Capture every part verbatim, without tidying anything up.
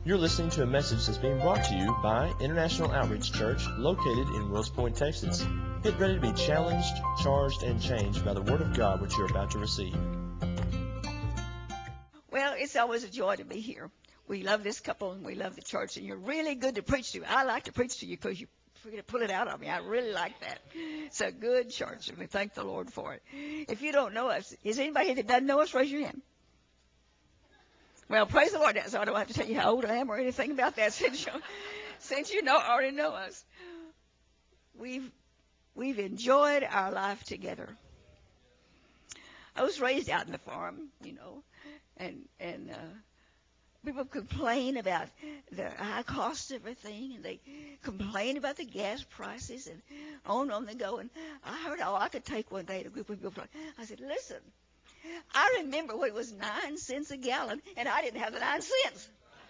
You're listening to a message that's being brought to you by International Outreach Church, located in Wills Point, Texas. Get ready to be challenged, charged, and changed by the Word of God which you're about to receive. Well, it's always a joy to be here. We love this couple and we love the church, and you're really good to preach to. I like to preach to you because you pull it out of me. I really like that. It's a good church, and we thank the Lord for it. If you don't know us, is anybody that doesn't know us, raise your hand. Well, praise the Lord. So I don't have to tell you how old I am or anything about that since you, since you know, already know us. We've, we've enjoyed our life together. I was raised out in the farm, you know, and, and uh, people complain about the high cost of everything, and they complain about the gas prices, and on and on they go. And I heard all I could take one day at a group of people. I said, listen, I remember when it was nine cents a gallon, and I didn't have the nine cents.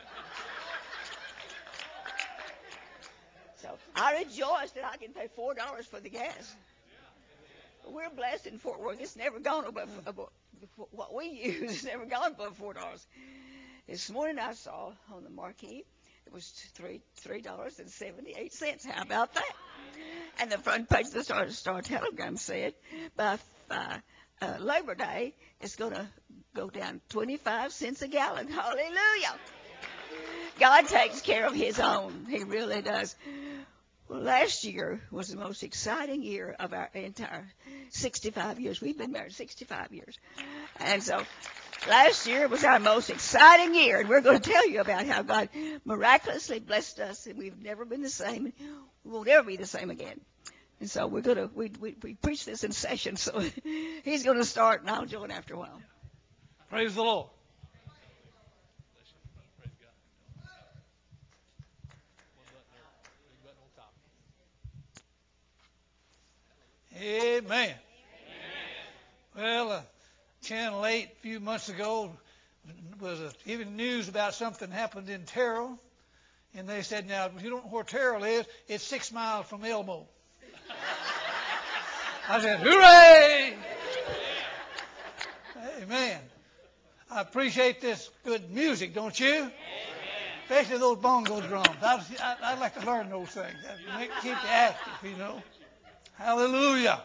So I rejoice that I can pay four dollars for the gas. We're blessed in Fort Worth. It's never gone above, above what we use. It's never gone above four dollars. This morning I saw on the marquee it was three three dollars and seventy eight cents. How about that? And the front page of the Star, Star Telegram said by uh, uh, Labor Day it's going to go down twenty five cents a gallon. Hallelujah! God takes care of His own. He really does. Well, last year was the most exciting year of our entire sixty-five years. We've been married sixty-five years, and so. Last year was our most exciting year, and we're going to tell you about how God miraculously blessed us, and we've never been the same. We won't ever be the same again. And so we're going to we we, we preach this in session. So he's going to start, and I'll join after a while. Praise the Lord. Amen. Amen. Well. Uh, Channel eight a few months ago was uh, giving news about something happened in Terrell, and they said, now, if you don't know where Terrell is, it's six miles from Elmo. I said, hooray! Amen. I appreciate this good music, don't you? Amen. Especially those bongo drums. I, I, I'd like to learn those things. That make, keep you active, you know. Hallelujah.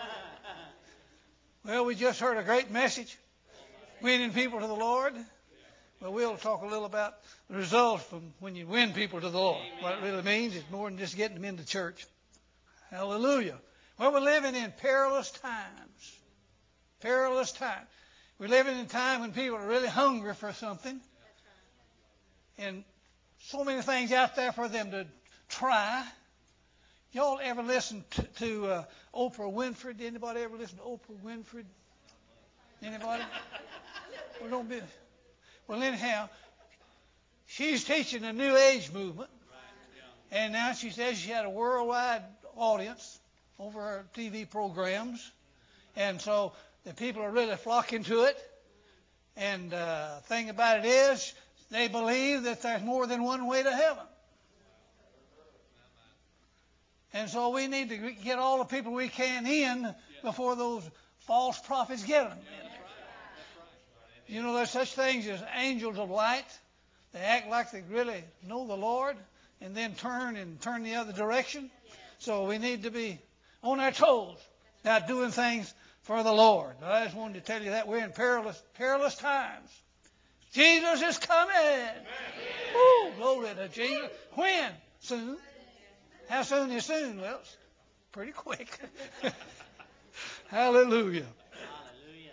Well, we just heard a great message, winning people to the Lord. Well, we'll talk a little about the results from when you win people to the Lord. What it really means is more than just getting them into church. Hallelujah. Well, we're living in perilous times. Perilous times. We're living in a time when people are really hungry for something. And so many things out there for them to try. Y'all ever listen to, to uh, Oprah Winfrey? Anybody ever listen to Oprah Winfrey? Anybody? Well, don't be. Well, anyhow, she's teaching a New Age movement, and now she says she had a worldwide audience over her T V programs, and so the people are really flocking to it. And uh, the thing about it is, they believe that there's more than one way to heaven. And so we need to get all the people we can in before those false prophets get them. You know, there's such things as angels of light. They act like they really know the Lord and then turn and turn the other direction. So we need to be on our toes, not doing things for the Lord. I just wanted to tell you that we're in perilous, perilous times. Jesus is coming. Woo, glory to Jesus. When? Soon. How soon is soon? Well, it's pretty quick. Hallelujah. Hallelujah.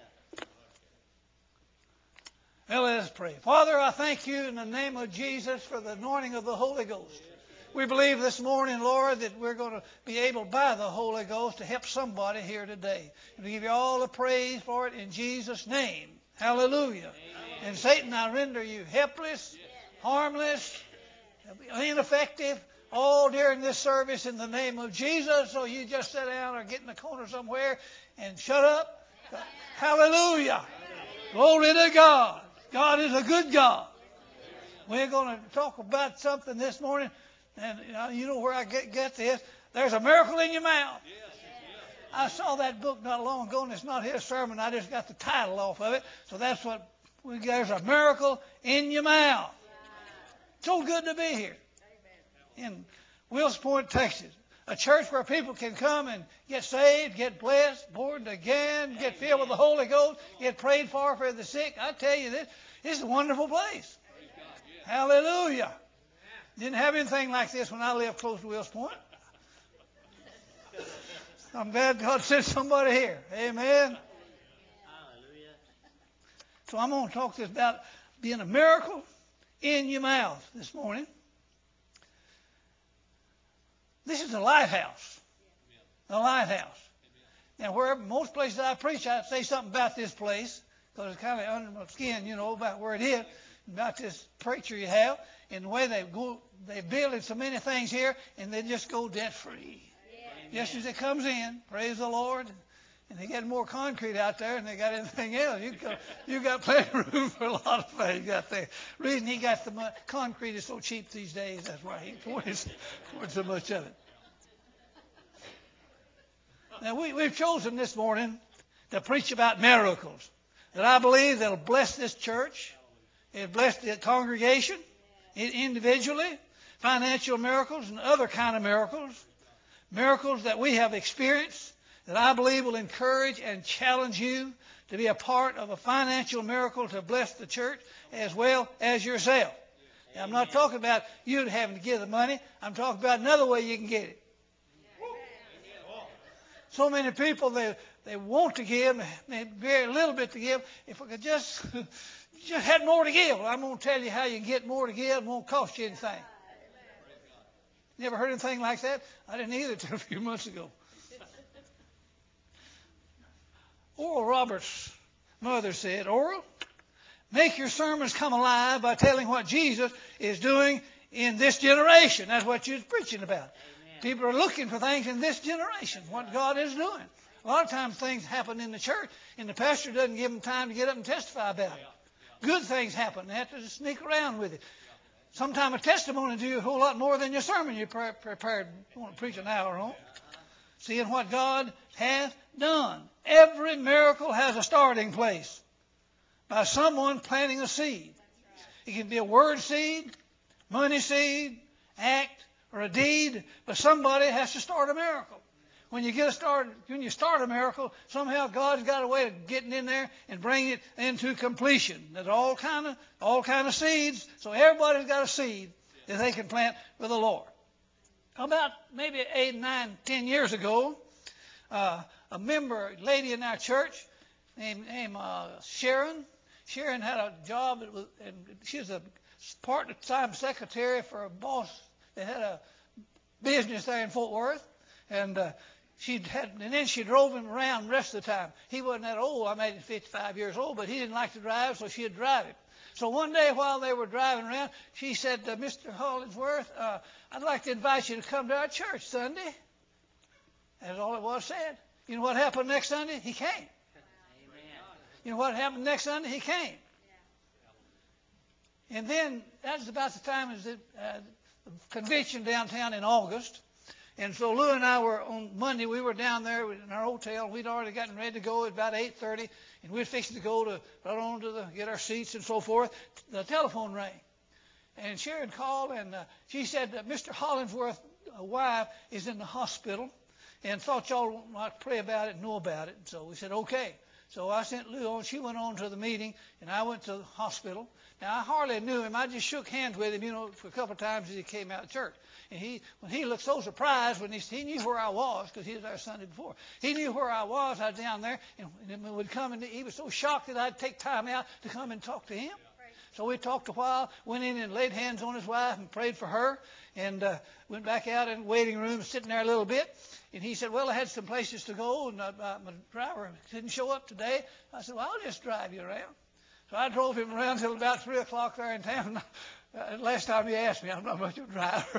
Well, let us pray. Father, I thank you in the name of Jesus for the anointing of the Holy Ghost. We believe this morning, Lord, that we're going to be able by the Holy Ghost to help somebody here today. And we give you all the praise for it in Jesus' name. Hallelujah. Amen. And Satan, I render you helpless, harmless, ineffective, all during this service in the name of Jesus. So you just sit down or get in the corner somewhere and shut up. Amen. Hallelujah. Amen. Glory to God. God is a good God. We're going to talk about something this morning, and you know, you know where I get, get this. There's a miracle in your mouth. I saw that book not long ago, and it's not his sermon. I just got the title off of it. So that's what we, there's a miracle in your mouth. So good to be here in Wills Point, Texas. A church where people can come and get saved, get blessed, born again, get filled with the Holy Ghost, get prayed for for the sick. I tell you, this, this is a wonderful place. Hallelujah. Didn't have anything like this when I lived close to Wills Point. I'm glad God sent somebody here. Amen. So I'm going to talk to us about being a miracle in your mouth this morning. This is a lighthouse. A lighthouse. Now, wherever, most places I preach, I say something about this place because it's kind of under my skin, you know, about where it is, about this preacher you have, and the way they go, they build so many things here, and they just go debt free. Yeah. Just as it comes in, praise the Lord, and they get more concrete out there, and they got anything else. You got, you got plenty of room for a lot of things out there. The reason he got the mo- concrete is so cheap these days. That's why he poured so much of it. Now we, we've chosen this morning to preach about miracles that I believe that'll bless this church, it'll bless the congregation individually, financial miracles and other kind of miracles, miracles that we have experienced that I believe will encourage and challenge you to be a part of a financial miracle to bless the church as well as yourself. Now, I'm not talking about you having to give the money. I'm talking about another way you can get it. So many people, they they want to give, they very little bit to give. If I could just, just had more to give. Well, I'm going to tell you how you can get more to give. It won't cost you anything. You ever heard anything like that? I didn't either until a few months ago. Oral Roberts' mother said, Oral, make your sermons come alive by telling what Jesus is doing in this generation. That's what you're preaching about. Amen. People are looking for things in this generation, what God is doing. A lot of times things happen in the church, and the pastor doesn't give them time to get up and testify about it. Good things happen. They have to just sneak around with it. Sometimes a testimony will do you a whole lot more than your sermon you pre- prepared. You want to preach an hour on. Seeing what God hath done. Every miracle has a starting place by someone planting a seed. It can be a word seed, money seed, act, or a deed, but somebody has to start a miracle. When you get a start, when you start a miracle, somehow God's got a way of getting in there and bringing it into completion. There's all kind of all kind of seeds, so everybody's got a seed that they can plant for the Lord. About maybe eight, nine, ten years ago, uh, a member, a lady in our church named, named uh, Sharon. Sharon had a job, that was, and she was a part-time secretary for a boss that had a business there in Fort Worth, and uh, she had, and then she drove him around the rest of the time. He wasn't that old. I made him fifty-five years old, but he didn't like to drive, so she'd drive him. So one day while they were driving around, she said, uh, Mister Hollingsworth, uh, I'd like to invite you to come to our church Sunday. That's all it was said. You know what happened next Sunday? He came. Amen. You know what happened next Sunday? He came. Yeah. And then that was about the time of the, uh, the convention downtown in August. And so Lou and I were on Monday, we were down there in our hotel. We'd already gotten ready to go at about eight thirty, and we were fixing to go to right on to the, get our seats and so forth. The telephone rang, and Sharon called, and uh, she said that Mister Hollingsworth's wife is in the hospital, and thought y'all might pray about it and know about it. And so we said, okay. So I sent Lou on. She went on to the meeting, and I went to the hospital. Now, I hardly knew him. I just shook hands with him, you know, for a couple of times as he came out of church. And he, when he looked so surprised, when he, he knew where I was, because he was there Sunday before. He knew where I was. I was down there, and, and would come, and he was so shocked that I'd take time out to come and talk to him. So we talked a while, went in and laid hands on his wife and prayed for her, and uh, went back out in the waiting room, sitting there a little bit. And he said, well, I had some places to go, and uh, my driver didn't show up today. I said, well, I'll just drive you around. So I drove him around until about three o'clock there in town. Uh, last time he asked me, I'm not much of a driver.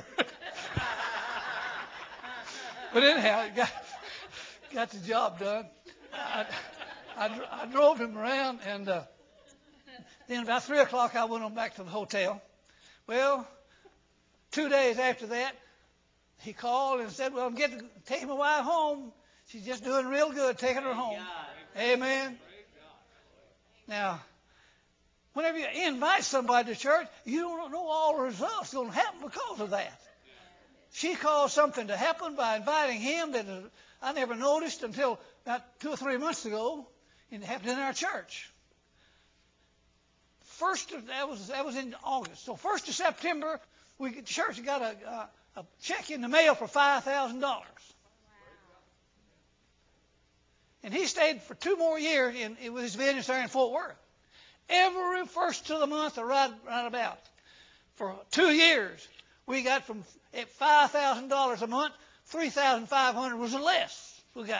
But anyhow, it got, got the job done. I, I, I drove him around, and uh, then about three o'clock I went on back to the hotel. Well, two days after that, he called and said, well, I'm getting taking my wife home. She's just doing real good, taking her home. Amen. Now, whenever you invite somebody to church, you don't know all the results going to happen because of that. She caused something to happen by inviting him that I never noticed until about two or three months ago. It happened in our church. First, of, that was that was in August. So first of September, we the church got a, a, a check in the mail for five thousand dollars. And he stayed for two more years in, in with his business there in Fort Worth. Every first of the month, or right, right about for two years, we got from at five thousand dollars a month, three thousand five hundred was the less we got.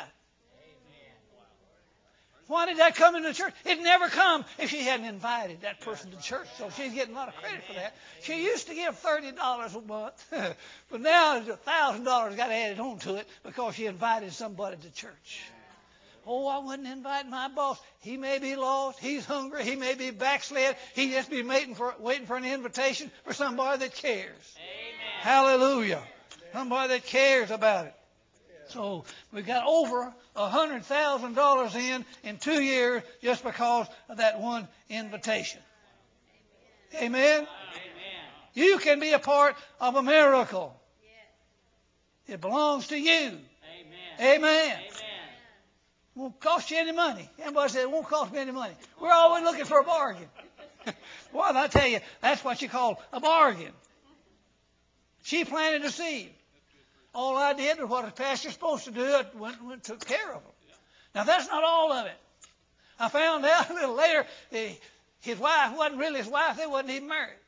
Why did that come into the church? It never come if she hadn't invited that person to church. So she's getting a lot of credit for that. She used to give thirty dollars a month, but now one thousand dollars got added on to it because she invited somebody to church. Oh, I wouldn't invite my boss. He may be lost. He's hungry. He may be backslid. He just be waiting for waiting for an invitation for somebody that cares. Amen. Hallelujah. Somebody that cares about it. So we got over one hundred thousand dollars in in two years just because of that one invitation. Amen? Amen. You can be a part of a miracle. It belongs to you. Amen. Amen. Amen. It won't cost you any money. Everybody says it won't cost me any money. We're always looking for a bargain. Well, I tell you, that's what you call a bargain. She planted a seed. All I did was what a pastor's supposed to do. I went and took care of them. Now, that's not all of it. I found out a little later that his wife wasn't really his wife. They wasn't even married.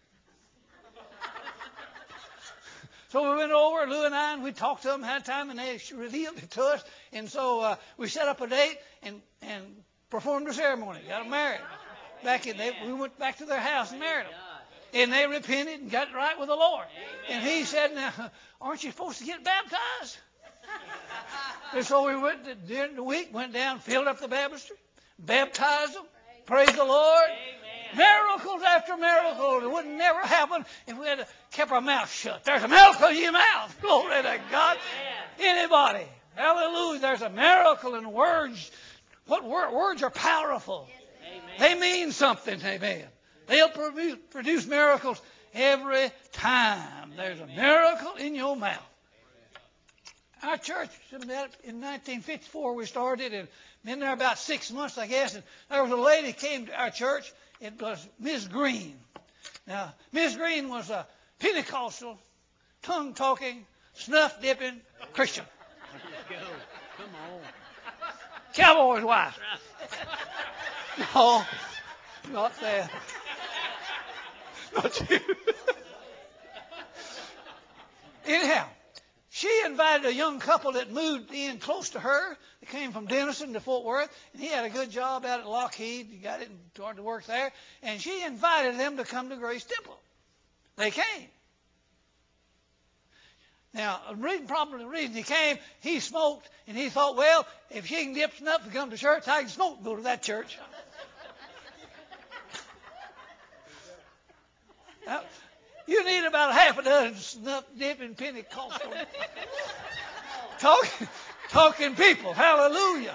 So we went over, Lou and I, and we talked to them, had time, and they revealed it to us. And so uh, we set up a date and, and performed the ceremony. Got them married. Back in, they, we went back to their house and married them. And they repented and got right with the Lord. Amen. And he said, now, aren't you supposed to get baptized? And so we went to, during the week, went down, filled up the baptistry, baptized them. Praise the Lord. Amen. Miracles after miracles. It would never happen if we had kept our mouth shut. There's a miracle in your mouth. Glory to God. Amen. Anybody. Hallelujah. There's a miracle in words. What word, words are powerful. Amen. They mean something. Amen. They'll produce, produce miracles every time. There's a miracle in your mouth. Our church, in nineteen fifty-four we started, and been there about six months, I guess. And there was a lady came to our church. It was Miss Green. Now, Miss Green was a Pentecostal, tongue-talking, snuff-dipping Christian. Let's go. Come on. Cowboy's wife. No, not that. Not you. Anyhow, she invited a young couple that moved in close to her. They came from Denison to Fort Worth, and he had a good job out at Lockheed. He got it and started to work there. And she invited them to come to Grace Temple. They came. Now, the reason, probably the reason he came, he smoked, and he thought, well, if she can dip enough to come to church, I can smoke and go to that church. Now, you need about a half a dozen snuff-dipping Pentecostal talking, talking people. Hallelujah.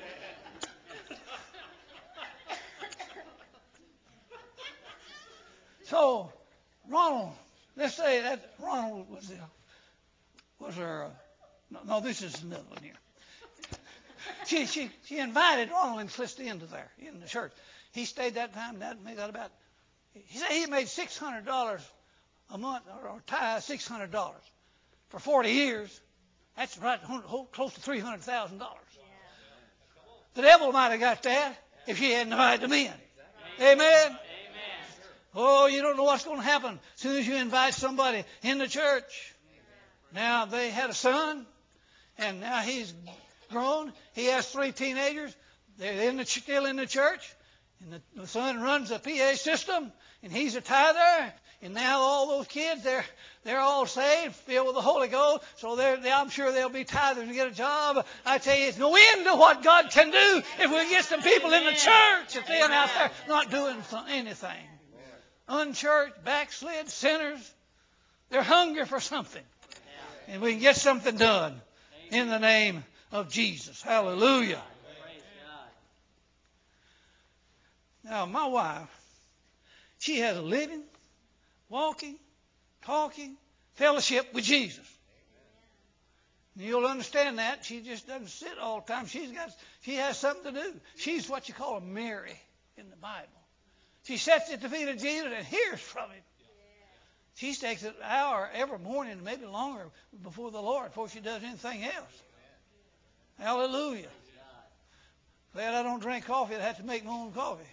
So, Ronald, let's say that Ronald was the, was her. Uh, no, no, this is another one here. She she she invited Ronald and Felicity into there in the church. He stayed that time. That made that about. He said he made six hundred dollars a month, or, or tithe six hundred dollars for forty years. That's right, close to three hundred thousand dollars. The devil might have got that if she hadn't invited them in. Amen. Amen. Oh, you don't know what's going to happen as soon as you invite somebody in the church. Now, they had a son, and now he's grown. He has three teenagers. They're in the, still in the church. And the, the son runs a P A system, and he's a tither. And now all those kids, they're they're all saved, filled with the Holy Ghost. So they're, they, I'm sure they'll be tithers and get a job. I tell you, it's no end to what God can do if we get some people in the church that's in out there not doing anything. Unchurched, backslid, sinners. They're hungry for something. And we can get something done in the name of Jesus. Hallelujah. Now, my wife, She has a living, walking, talking fellowship with Jesus. And you'll understand that. She just doesn't sit all the time. She's got, she has something to do. She's what you call a Mary in the Bible. She sits at the feet of Jesus and hears from him. She takes an hour every morning, maybe longer, before the Lord, before she does anything else. Hallelujah. Glad I don't drink coffee. I'd have to make my own coffee.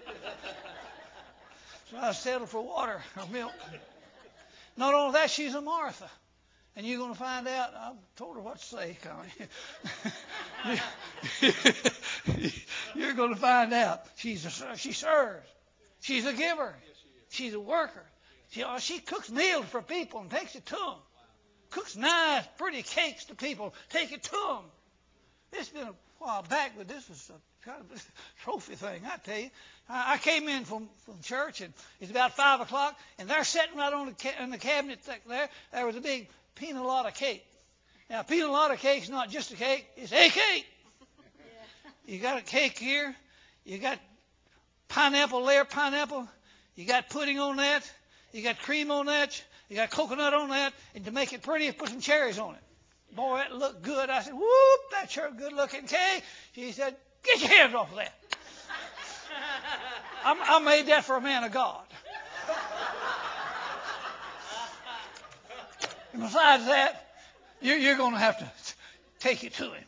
So I settle for water or milk. Not only that, she's a Martha. And you're going to find out. I told her what to say, Connie. You're going to find out. She's a, she serves. She's a giver. She's a worker. She, oh, she cooks meals for people and takes it to them. Cooks nice, pretty cakes to people. Take it to them. It's been a while back, but this was a kind of a trophy thing, I tell you. I, I came in from, from church, and it's about five o'clock, and they're sitting right on the, ca- on the cabinet there. There was a big pina colada cake. Now, pina colada cake's not just a cake. It's a cake. You got a cake here. You got pineapple layer pineapple. You got pudding on that. You got cream on that. You got coconut on that. And to make it pretty, put some cherries on it. Boy, that looked good. I said, whoop, that's sure a good-looking cake. She said, get your hands off of that. I, I made that for a man of God. And besides that, you're, you're going to have to take it to him.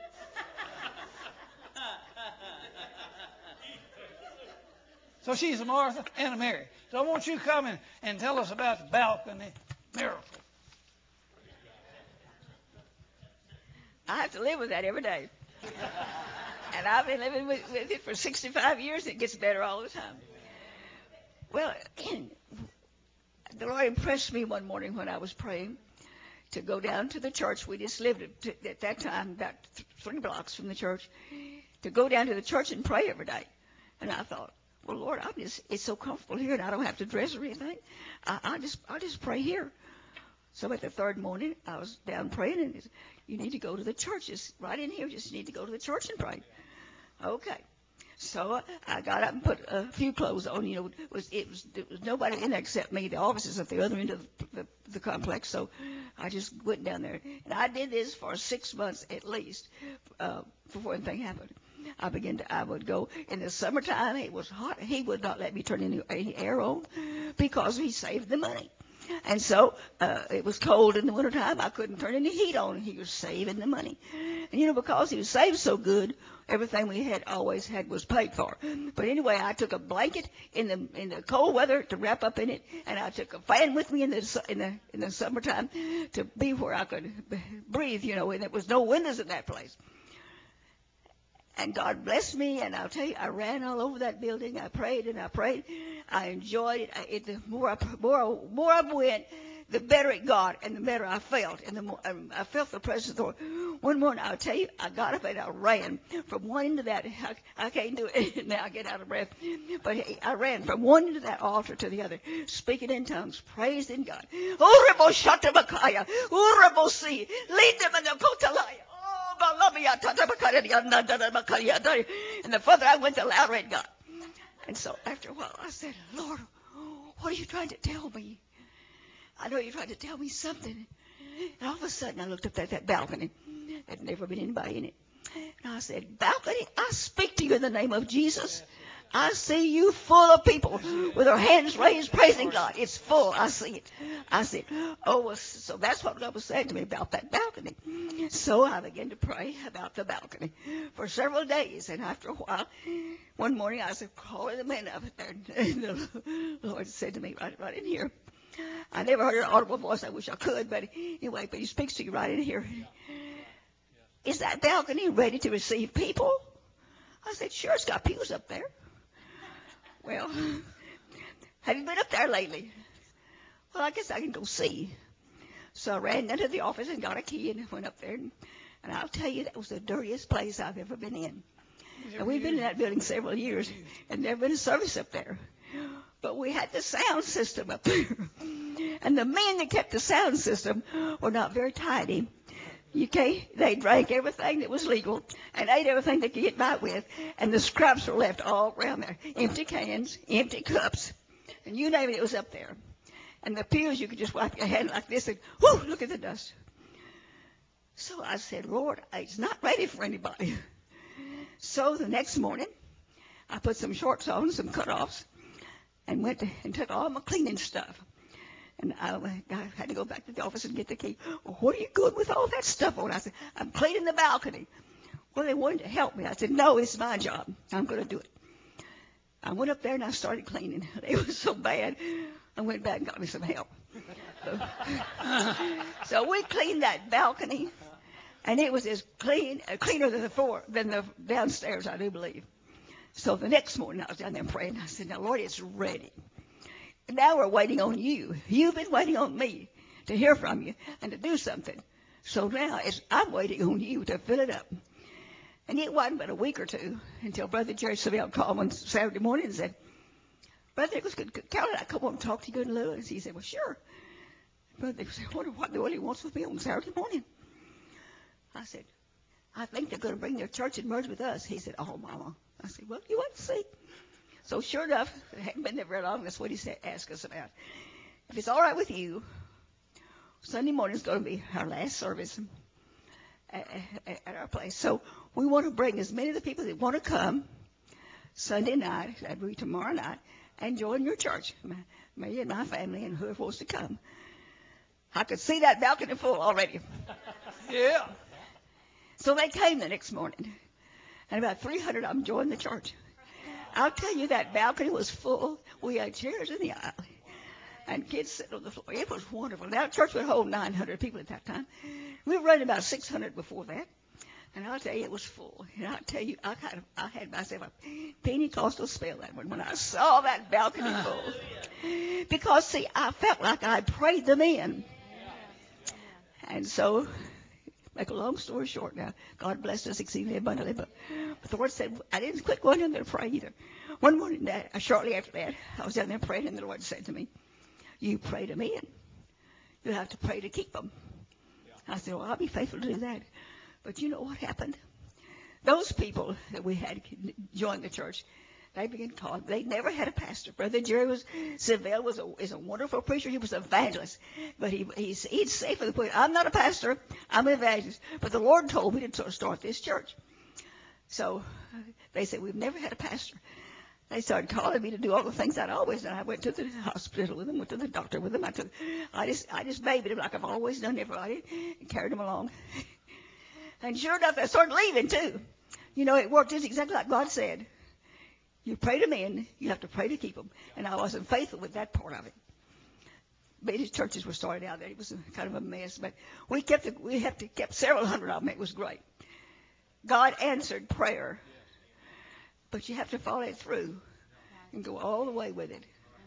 So she's a Martha and a Mary. So I want you to come in and tell us about the balcony miracle. I have to live with that every day. And I've been living with, with it for sixty-five years. It gets better all the time. Well, the Lord impressed me one morning when I was praying to go down to the church. We just lived at, at that time about th- three blocks from the church, to go down to the church and pray every day. And I thought, well, Lord, I'm just, it's so comfortable here, and I don't have to dress or anything. I, I just I just pray here. So at the third morning, I was down praying, and he said, you need to go to the church. Just right in here, just need to go to the church and pray. Okay. So uh, I got up and put a few clothes on. You know, it was, it was, there was nobody in there except me. The office is at the other end of the, the, the complex. So I just went down there. And I did this for six months at least uh, before anything happened. I began to, I would go in the summertime. It was hot. He would not let me turn any, any air on because he saved the money. And so uh, it was cold in the wintertime. I couldn't turn any heat on. He was saving the money. And, you know, because he was saved so good, everything we had always had was paid for. But anyway, I took a blanket in the in the cold weather to wrap up in it, and I took a fan with me in the in the in the summertime to be where I could breathe, you know, and there was no windows in that place. And God blessed me, and I'll tell you, I ran all over that building. I prayed and I prayed. I enjoyed it. I, it the more I, more, more I went, the better it got, and the better I felt. And the more um, I felt the presence of the Lord. One morning, I'll tell you, I got up and I ran from one end of that. I, I can't do it now. I get out of breath. But I ran from one end of that altar to the other, speaking in tongues, praising God. And the further I went, the louder it got. And so after a while, I said, Lord, what are you trying to tell me? I know you're trying to tell me something. And all of a sudden, I looked up at that balcony. There'd never been anybody in it. And I said, balcony, I speak to you in the name of Jesus. I see you full of people with their hands raised, praising God. It's full. I see it. I see it. Oh, so that's what God was saying to me about that balcony. So I began to pray about the balcony for several days. And after a while, one morning I was calling the men up there, and the Lord said to me, right, right in here. I never heard an audible voice. I wish I could, but anyway, but he speaks to you right in here. Is that balcony ready to receive people? I said, sure, it's got pews up there. Well, have you been up there lately? Well, I guess I can go see. So I ran into the office and got a key and went up there. And, and I'll tell you, that was the dirtiest place I've ever been in. And we've been in that building several years and never been a service up there. But we had the sound system up there. And the men that kept the sound system were not very tidy. Okay, they drank everything that was legal and ate everything they could get by with, and the scraps were left all around there. Empty cans, empty cups, and you name it, it was up there. And the pews, you could just wipe your hand like this and, whoo, look at the dust. So I said, Lord, it's not ready for anybody. So the next morning, I put some shorts on, some cutoffs, and went to, and took all my cleaning stuff. And I, I had to go back to the office and get the key. Well, what are you doing with all that stuff on? I said, I'm cleaning the balcony. Well, they wanted to help me. I said, no, it's my job. I'm going to do it. I went up there and I started cleaning. It was so bad. I went back and got me some help. So, so we cleaned that balcony, and it was as clean, uh, cleaner than the floor, than the downstairs, I do believe. So the next morning I was down there praying. I said, now, Lord, it's ready. And now we're waiting on you. You've been waiting on me to hear from you and to do something. So now it's, I'm waiting on you to fill it up. And it wasn't but a week or two until Brother Jerry Savelle called one Saturday morning and said, Brother Nicholas, could, could Carol and I come over and talk to you in Lewis? He said, well, sure. Brother Nicholas, I wonder what the Lord wants with me on Saturday morning. I said, I think they're going to bring their church and merge with us. He said, oh, Mama. I said, well, you want to see? So sure enough, it hadn't been there very long. That's what he said, asked us about. If it's all right with you, Sunday morning is going to be our last service at, at, at our place. So we want to bring as many of the people that want to come Sunday night, that will be tomorrow night, and join your church, me and my family and whoever wants to come. I could see that balcony full already. Yeah. So they came the next morning, and about three hundred of them joined the church. I'll tell you, that balcony was full. We had chairs in the aisle and kids sitting on the floor. It was wonderful. Now, church would hold nine hundred people at that time. We were running about six hundred before that. And I'll tell you, it was full. And I'll tell you, I had, I had myself a Pentecostal spell that one when I saw that balcony full. Because, see, I felt like I prayed them in. And so, make a long story short now, God blessed us exceedingly abundantly. But, but the Lord said, I didn't quit going in there to pray either. One morning, that, uh, shortly after that, I was down there praying, and the Lord said to me, you pray them in. You have to pray to keep them. I said, well, I'll be faithful to do that. But you know what happened? Those people that we had joined the church, they began calling. They never had a pastor. Brother Jerry was, Savelle was a, is a wonderful preacher. He was an evangelist. But he, he's, he'd say for the point, I'm not a pastor. I'm an evangelist. But the Lord told me to start this church. So they said, we've never had a pastor. They started calling me to do all the things I'd always done. I went to the hospital with them, went to the doctor with them. I took, I just, I just babied them like I've always done everybody and carried them along. And sure enough, I started leaving, too. You know, it worked just exactly like God said. You pray them in, you have to pray to keep them. And I wasn't faithful with that part of it. Many churches were started out there. It was a, kind of a mess. But we kept it, we have to kept several hundred of them. It was great. God answered prayer. But you have to follow it through and go all the way with it.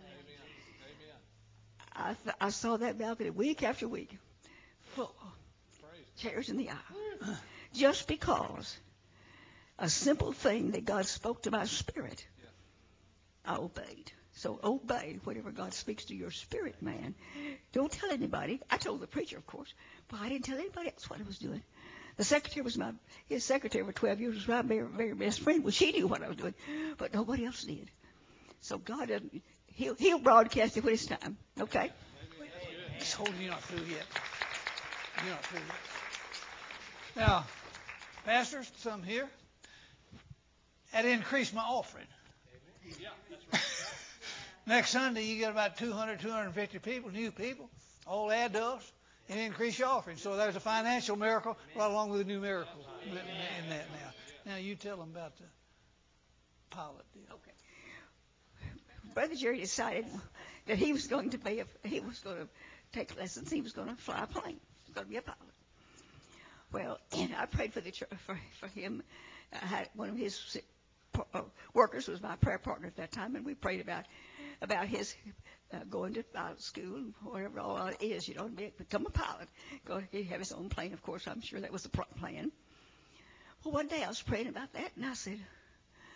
I, th- I saw that balcony week after week full. Chairs in the aisle. Just because a simple thing that God spoke to my spirit, I obeyed. So obey whatever God speaks to your spirit, man. Don't tell anybody. I told the preacher, of course, but I didn't tell anybody else what I was doing. The secretary was my, his secretary for twelve years was my very, very best friend. Well, she knew what I was doing, but nobody else did. So God doesn't, he'll, he'll broadcast it when it's time. Okay? Just hold, you're not through yet. You're not through yet. Now, pastors, some here, that increased my offering. Yeah, that's right. Next Sunday, you get about two hundred, two hundred fifty people, new people, all adults, and increase your offering. So there's a financial miracle right along with a new miracle in that now. Now, you tell them about the pilot deal. Okay. Brother Jerry decided that he was going to be a, he was going to take lessons. He was going to fly a plane. He was going to be a pilot. Well, and I prayed for the church, for for him. I had one of his uh, workers was my prayer partner at that time, and we prayed about about his uh, going to pilot school, whatever all it is, you know, to become a pilot. Go, he'd have his own plane, of course. I'm sure that was the plan. Well, one day I was praying about that, and I said,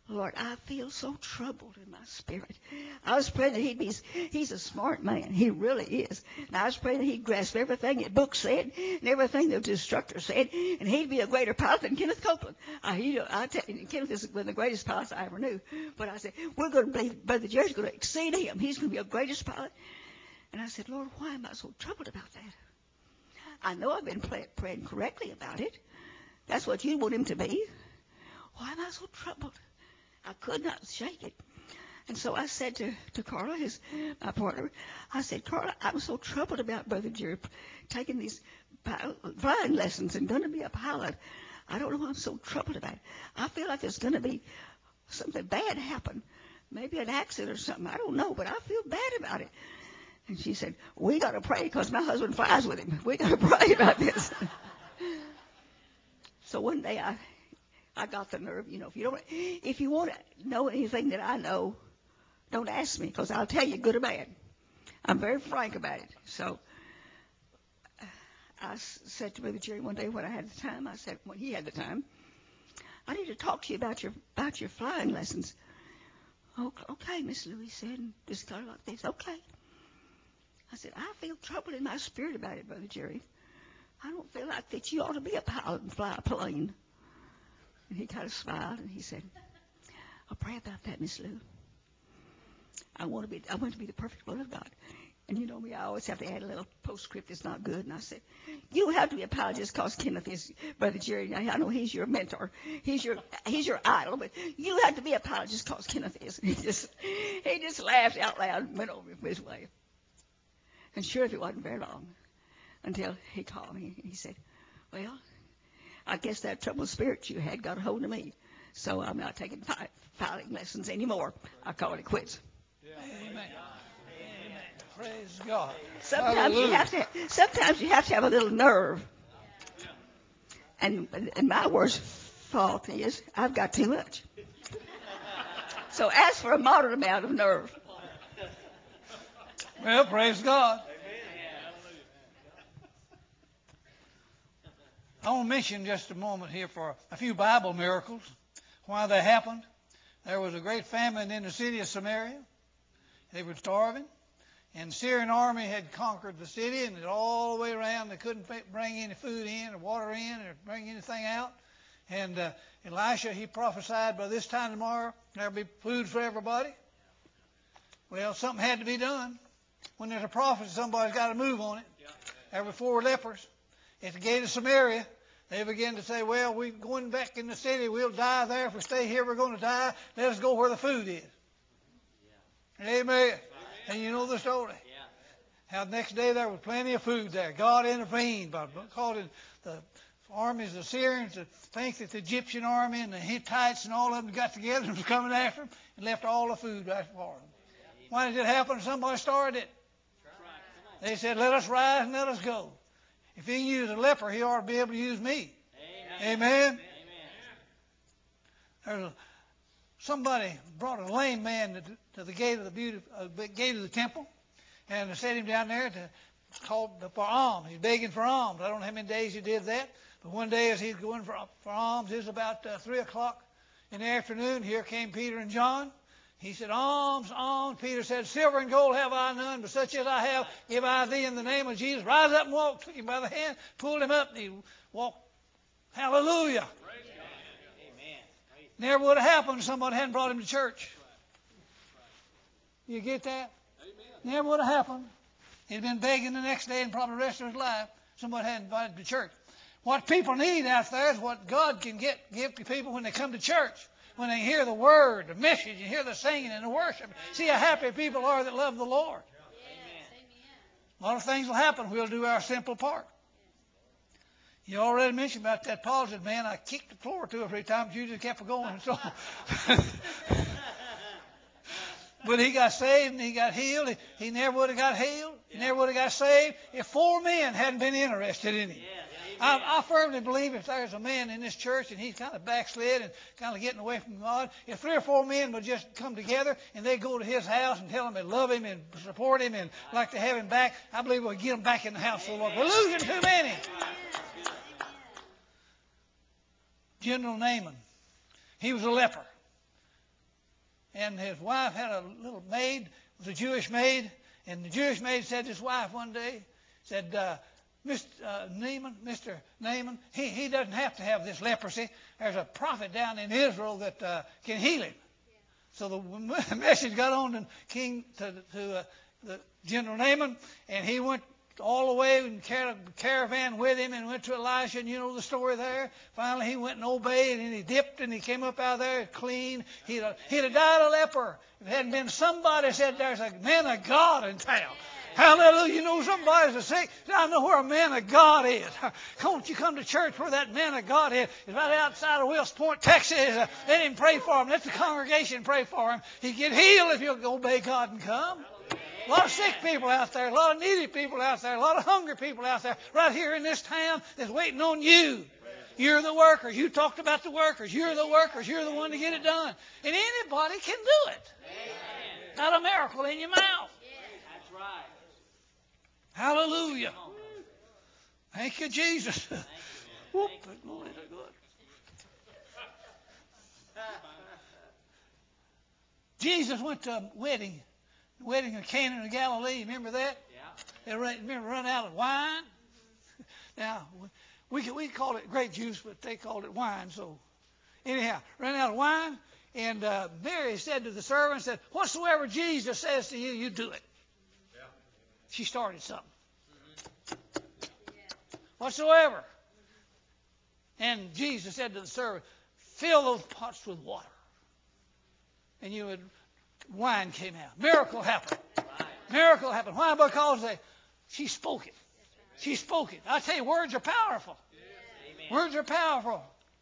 Lord, I feel so troubled in my spirit. I was praying that he'd be, he's a smart man. He really is. And I was praying that he'd grasp everything that book said and everything that the instructor said, and he'd be a greater pilot than Kenneth Copeland. I, he, I tell you, Kenneth is one of the greatest pilots I ever knew. But I said, we're going to believe Brother Jerry's going to exceed him. He's going to be a greatest pilot. And I said, Lord, why am I so troubled about that? I know I've been play, praying correctly about it. That's what you want him to be. Why am I so troubled? I could not shake it. And so I said to, to Carla, his, my partner, I said, Carla, I'm so troubled about Brother Jerry taking these flying lessons and going to be a pilot. I don't know why I'm so troubled about it. I feel like there's going to be something bad happen. Maybe an accident or something. I don't know, but I feel bad about it. And she said, we got to pray because my husband flies with him. We got to pray about this. So one day I... I got the nerve, you know, if you don't, if you want to know anything that I know, don't ask me, because I'll tell you good or bad. I'm very frank about it. So I said to Brother Jerry one day when I had the time, I said, when he had the time, I need to talk to you about your, about your flying lessons. Oh, okay, Miss Louie said, and just kind of like this, okay. I said, I feel trouble in my spirit about it, Brother Jerry. I don't feel like that you ought to be a pilot and fly a plane. And he kind of smiled and he said, I'll pray about that, Miss Lou. I want to be, I want to be the perfect will of God. And you know me, I always have to add a little postscript that's not good. And I said, you don't have to be a pilot just because Kenneth is Brother Jerry. I know he's your mentor. He's your, he's your idol, but you don't have to be a pilot just because Kenneth is. He just, he just laughed out loud and went over his way. And sure, it wasn't very long until he called me. He said, well, I guess that troubled spirit you had got a hold of me. So I'm not taking pi- piloting lessons anymore. I call it quits. Yeah. Amen. Amen. Praise God. Sometimes Hallelujah. you have to. Sometimes you have to have a little nerve. And and my worst fault is I've got too much. So ask for a moderate amount of nerve. Well, praise God. I want to mention just a moment here for a few Bible miracles, why they happened. There was a great famine in the city of Samaria. They were starving, and the Syrian army had conquered the city, and all the way around they couldn't bring any food in or water in or bring anything out. And uh, Elisha, he prophesied by this time tomorrow there'll be food for everybody. Well, something had to be done. When there's a prophet, somebody's got to move on it. There were four lepers at the gate of Samaria. They began to say, well, we're going back in the city. We'll die there. If we stay here, we're going to die. Let us go where the food is. Yeah. Amen. Amen. And you know the story. Yeah. How the next day there was plenty of food there. God intervened by calling the armies, the Syrians, to think that the Egyptian army and the Hittites and all of them got together and was coming after them and left all the food right for them. Why did it happen? Somebody started it. They said, let us rise and let us go. If he can use a leper, he ought to be able to use me. Amen. Amen. There's a, somebody brought a lame man to, to the gate of the beauty, uh, gate of the temple, and they set him down there to call for alms. He's begging for alms. I don't know how many days he did that, but one day as he's going for, for alms, it was about uh, three o'clock in the afternoon. Here came Peter and John. He said, alms, alms. Peter said, silver and gold have I none, but such as I have give I thee in the name of Jesus. Rise up and walk. Took him by the hand, pulled him up, and he walked. Hallelujah. Amen. Never would have happened if somebody hadn't brought him to church. You get that? Amen. Never would have happened. He'd been begging the next day and probably the rest of his life. Somebody hadn't invited him to church. What people need out there is what God can get give to people when they come to church. When they hear the word, the message, and hear the singing and the worship. See how happy people are that love the Lord. Yes. A lot of things will happen. We'll do our simple part. You already mentioned about that palsied man. I kicked the floor two or three times. You just kept going. So, but he got saved and he got healed. He, he never would have got healed. He never would have got saved if four men hadn't been interested in him. I, I firmly believe if there's a man in this church and he's kind of backslid and kind of getting away from God, if three or four men would just come together and they go to his house and tell him they love him and support him and like to have him back, I believe we'll get him back in the house of the Lord. We're losing too many. General Naaman, he was a leper. and his wife had a little maid, it was a Jewish maid, and the Jewish maid said to his wife one day, said, uh, Mister Uh, Naaman, Mister Naaman, he, he doesn't have to have this leprosy. There's a prophet down in Israel that uh, can heal him. So the message got on to King to, to uh, the General Naaman, and he went all the way and carried a caravan with him and went to Elisha, and you know the story there. Finally, he went and obeyed, and he dipped, and he came up out of there clean. He'd have, he'd have died a leper if it hadn't been somebody said there's a man of God in town. Hallelujah. You know somebody's sick. I know where a man of God is. Don't you come to church where that man of God is. He's right outside of Wills Point, Texas. Let him pray for him. Let the congregation pray for him. He get healed if you'll obey God and come. A lot of sick people out there, a lot of needy people out there, a lot of hungry people out there right here in this town that's waiting on you. You're the workers. You talked about the workers. You're the workers. You're the one to get it done. And anybody can do it. Got a miracle in your mouth. That's right. Hallelujah. Thank you, Jesus. Thank you, Whoop, Thank you. glory to God. Jesus went to a wedding, the wedding of Cana of Galilee. Remember that? Yeah. They ran, remember run out of wine. Now we could, we called it grape juice, but they called it wine. So anyhow, ran out of wine, and uh, Mary said to the servant, said, "Whatsoever Jesus says to you, you do it." Yeah. She started something. Mm-hmm. Whatsoever. And Jesus said to the servant, "Fill those pots with water." And you would, wine came out. Miracle happened. Miracle happened. Why? Because they, she spoke it. She spoke it. I tell you, words are powerful. Yes. Words are powerful.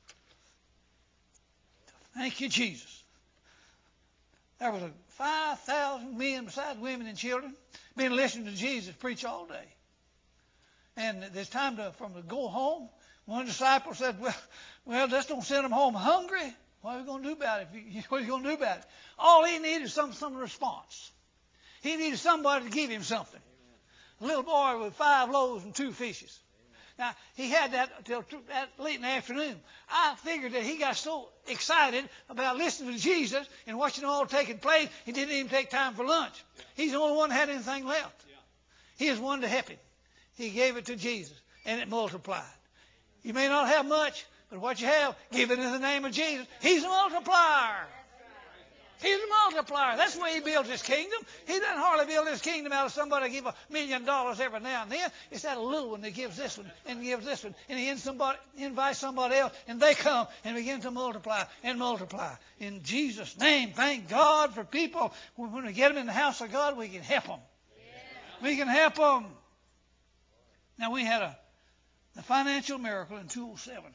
Thank you, Jesus. There was a five thousand men besides women and children been listening to Jesus preach all day. And there's time to, from to go home. One disciple said, well, well, just don't send them home hungry. What are we going to do about it? What are you going to do about it? All he needed is some, some response. He needed somebody to give him something. A little boy with five loaves and two fishes. Now, he had that until that late in the afternoon. I figured that he got so excited about listening to Jesus and watching it all taking place, he didn't even take time for lunch. He's the only one that had anything left. He was one to help him. He gave it to Jesus, and it multiplied. You may not have much, but what you have, give it in the name of Jesus. He's a multiplier. He's a multiplier. That's the way he builds his kingdom. He doesn't hardly build his kingdom out of somebody give a million dollars every now and then. It's that little one that gives this one and gives this one. And he somebody, invites somebody else, and they come and begin to multiply and multiply. In Jesus' name, thank God for people. When we get them in the house of God, we can help them. Yeah. We can help them. Now, we had a, a financial miracle in two oh seven.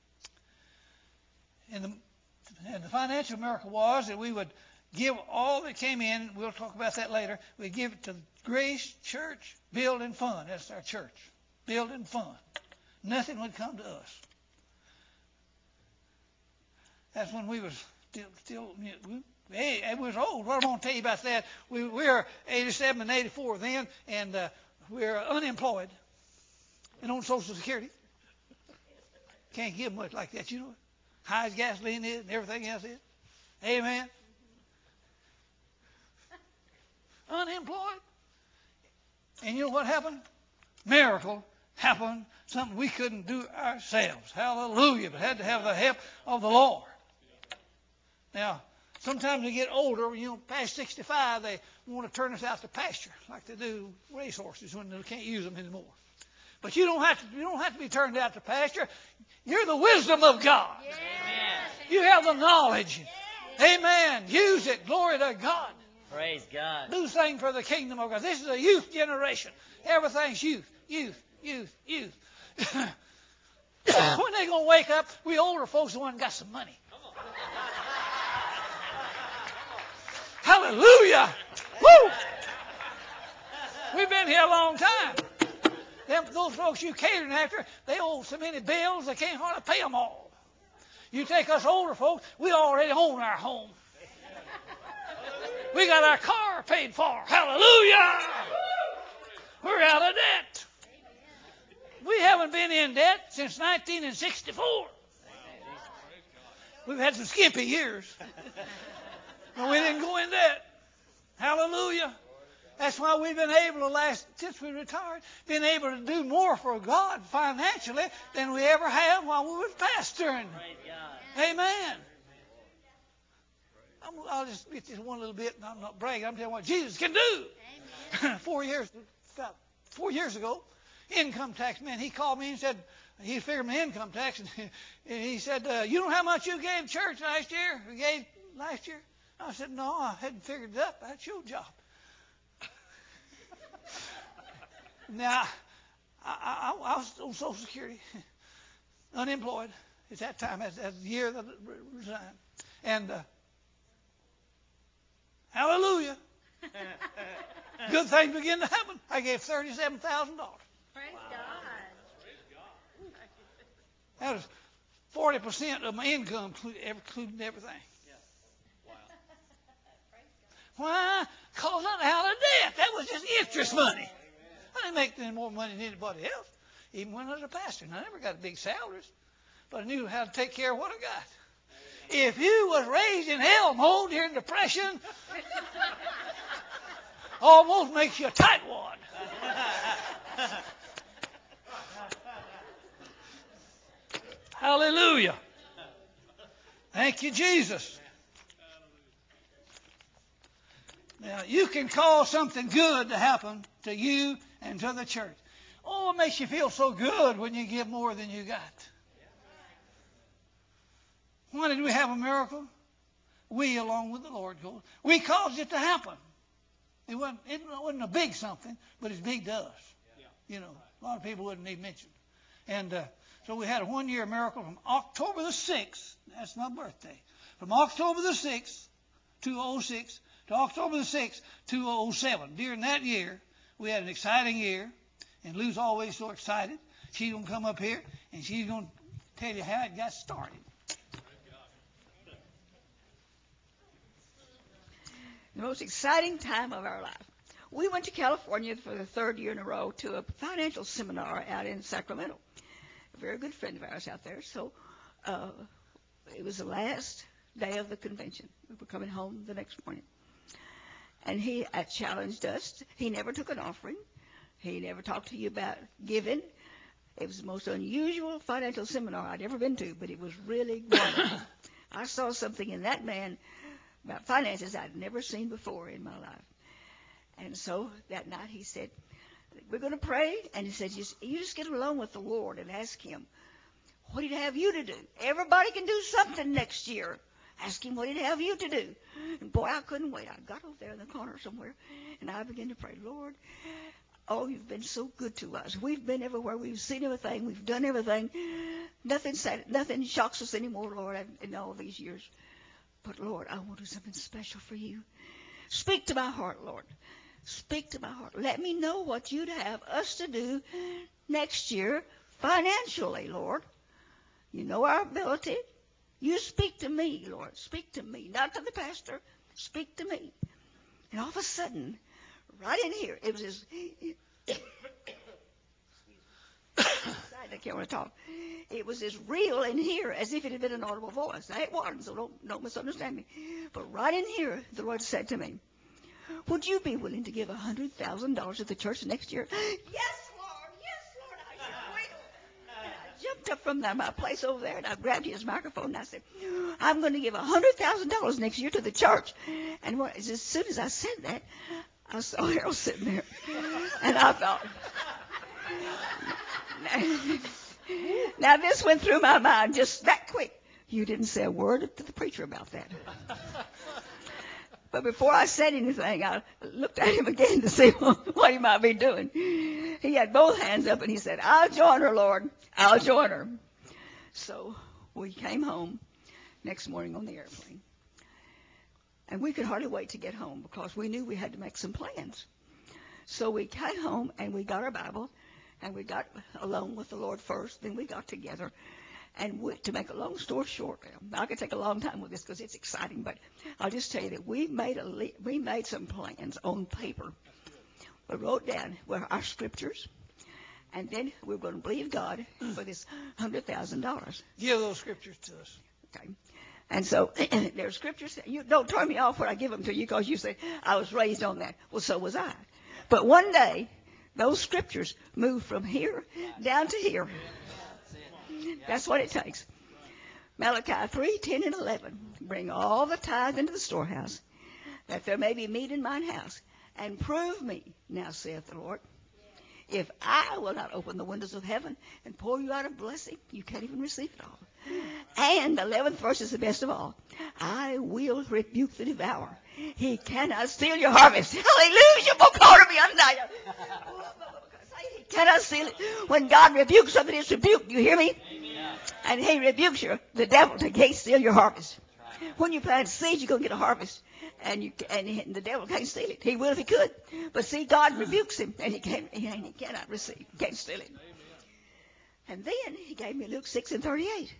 And the, and the financial miracle was that we would give all that came in. We'll talk about that later. We'd give it to Grace Church Building Fund. That's our church. Building Fund. Nothing would come to us. That's when we was still, still we, hey, we was old. What I'm going to tell you about that, we, we were eighty-seven and eighty-four then, and uh, we were unemployed and on Social Security. Can't give much like that, you know. High as gasoline is and everything else is. Amen. Unemployed. And you know what happened? Miracle happened. Something we couldn't do ourselves. Hallelujah. But had to have the help of the Lord. Now, sometimes we get older, you know, past sixty-five, they want to turn us out to pasture like they do racehorses when they can't use them anymore. But you don't have to, you don't have to be turned out to pasture. You're the wisdom of God. Amen. You have the knowledge. Amen. Use it. Glory to God. Praise God. Do things for the kingdom of God. This is a youth generation. Everything's youth, youth, youth, youth. When they going to wake up, we older folks the one got some money. Hallelujah. Woo! We've been here a long time. Them, those folks you catering after, they owe so many bills they can't hardly pay them all. You take us older folks, we already own our home. We got our car paid for. Hallelujah! We're out of debt. We haven't been in debt since nineteen sixty-four. We've had some skimpy years. But we didn't go in debt. Hallelujah. That's why we've been able to last, since we retired, been able to do more for God financially than we ever have while we were pastoring. Praise God. Amen. I'm, I'll just get this one little bit, and I'm not bragging. I'm telling you what Jesus can do. four years, about four years ago, income tax man, he called me and said, he figured my income tax, and he said, uh, you know how much you gave church last year? You gave last year? I said, no, I hadn't figured it up. That's your job. Now, I, I, I was on Social Security, unemployed at that time, as, as the year that I resigned. And uh, hallelujah, good things began to happen. I gave thirty-seven thousand dollars. Praise God. That was forty percent of my income, including everything. Why? Because I'm out of debt. That was just interest money. I didn't make any more money than anybody else, even when I was a pastor. And I never got big salaries, but I knew how to take care of what I got. If you was raised in hell mode during Depression, almost makes you a tightwad. Hallelujah. Thank you, Jesus. Now, you can cause something good to happen to you and to the church. Oh, it makes you feel so good when you give more than you got. Why did we have a miracle? We, along with the Lord, we caused it to happen. It wasn't, it wasn't a big something, but it's big to us. You know, a lot of people wouldn't even mention it. And uh, so we had a one-year miracle from October the sixth. That's my birthday. From October the sixth, two thousand six, to October the sixth, two thousand seven. During that year, we had an exciting year, and Lou's always so excited. She's going to come up here, and she's going to tell you how it got started. The most exciting time of our life. We went to California for the third year in a row to a financial seminar out in Sacramento. A very good friend of ours out there. So uh, it was the last day of the convention. We were coming home the next morning. And he uh, challenged us. He never took an offering. He never talked to you about giving. It was the most unusual financial seminar I'd ever been to, but it was really wonderful. I saw something in that man about finances I'd never seen before in my life. And so that night he said, we're going to pray. And he said, just, you just get along with the Lord and ask him, what did he have you to do? Everybody can do something next year. Ask him what he'd have you to do. And boy, I couldn't wait. I got over there in the corner somewhere, and I began to pray, Lord, oh, you've been so good to us. We've been everywhere. We've seen everything. We've done everything. Nothing, nothing shocks us anymore, Lord, in all these years. But, Lord, I want to do something special for you. Speak to my heart, Lord. Speak to my heart. Let me know what you'd have us to do next year financially, Lord. You know our ability. You speak to me, Lord. Speak to me. Not to the pastor. Speak to me. And all of a sudden, right in here, it was as... I can't want to talk. It was as real in here as if it had been an audible voice. It wasn't, so don't, don't misunderstand me. But right in here, the Lord said to me, would you be willing to give one hundred thousand dollars to the church next year? Yes, Lord. Yes, Lord. I sure will. And I jumped up from my place over there, and I grabbed his microphone, and I said, I'm going to give one hundred thousand dollars next year to the church. And when, as soon as I said that, I saw Harold sitting there. And I thought... Now, this went through my mind just that quick. You didn't say a word to the preacher about that. But before I said anything, I looked at him again to see what he might be doing. He had both hands up, and he said, I'll join her, Lord. I'll join her. So we came home next morning on the airplane. And we could hardly wait to get home because we knew we had to make some plans. So we came home, and we got our Bible. And we got alone with the Lord first. Then we got together. And we, to make a long story short, I could take a long time with this because it's exciting. But I'll just tell you that we made a we made some plans on paper. We wrote down where our scriptures, and then we were going to believe God for this hundred thousand dollars. Give those scriptures to us. Okay. And so there's scriptures. You don't turn me off when I give them to you because you say, I was raised on that. Well, so was I. But one day, those scriptures move from here down to here. That's what it takes. Malachi three, ten, and eleven. Bring all the tithe into the storehouse, that there may be meat in mine house. And prove me, now saith the Lord, if I will not open the windows of heaven and pour you out a blessing, you can't even receive it all. And the eleventh verse is the best of all. I will rebuke the devourer. He cannot steal your harvest. Hallelujah. He cannot steal it. When God rebukes something, it's rebuked. You hear me? And he rebukes you. The devil can't steal your harvest. When you plant seeds, you're going to get a harvest. And, you, and the devil can't steal it. He will if he could. But see, God rebukes him, and he, can't, and he cannot receive. Can't steal it. And then he gave me Luke six and thirty-eight.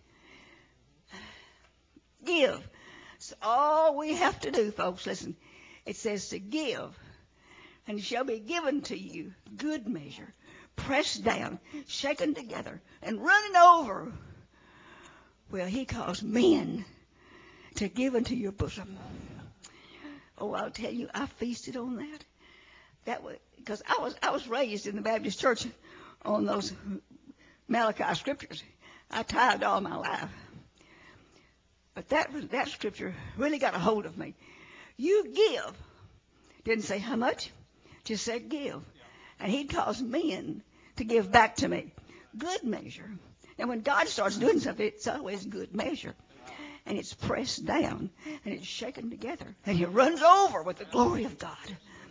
Give. It's all we have to do, folks. Listen. It says to give, and it shall be given to you, good measure, pressed down, shaken together, and running over. Well, he calls men to give into your bosom. Oh, I'll tell you, I feasted on that. That was because I was I was raised in the Baptist church on those Malachi scriptures. I tithed all my life, but that that scripture really got a hold of me. You give. Didn't say how much, just said give, and He'd cause men to give back to me. Good measure. And when God starts doing something, it's always good measure. And it's pressed down, and it's shaken together, and it runs over with the glory of God.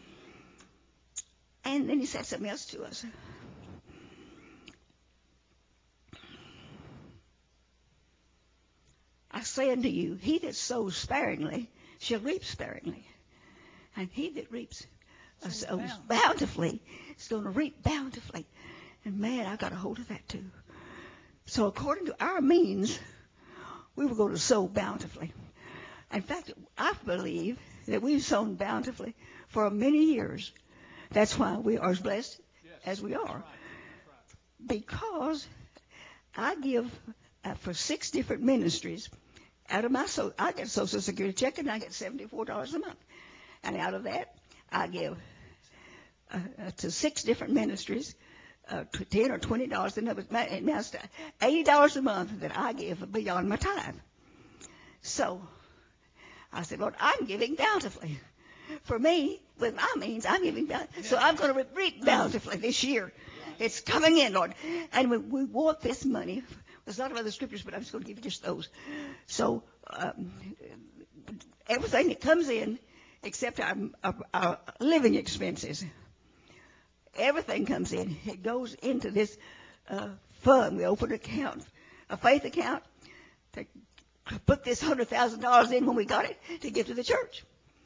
And then he said something else to us. I say unto you, he that sows sparingly shall reap sparingly. And he that reaps uh, sows bountifully is going to reap bountifully. And man, I got a hold of that too. So according to our means, we were going to sow bountifully. In fact, I believe that we've sown bountifully for many years. That's why we are as blessed as we are. Because I give uh, for six different ministries out of my so I get a Social Security check, and I get seventy-four dollars a month. And out of that, I give uh, uh, to six different ministries uh, to ten or twenty dollars. And now it's eighty dollars a month that I give beyond my tithe. So I said, Lord, I'm giving bountifully. For me, with my means, I'm giving bountifully. So I'm going to reap bountifully this year. It's coming in, Lord. And we, we want this money. There's a lot of other scriptures, but I'm just going to give you just those. So um, everything that comes in, except our, our, our living expenses, everything comes in. It goes into this uh, fund. We open an account, a faith account, to put this one hundred thousand dollars in when we got it to give to the church.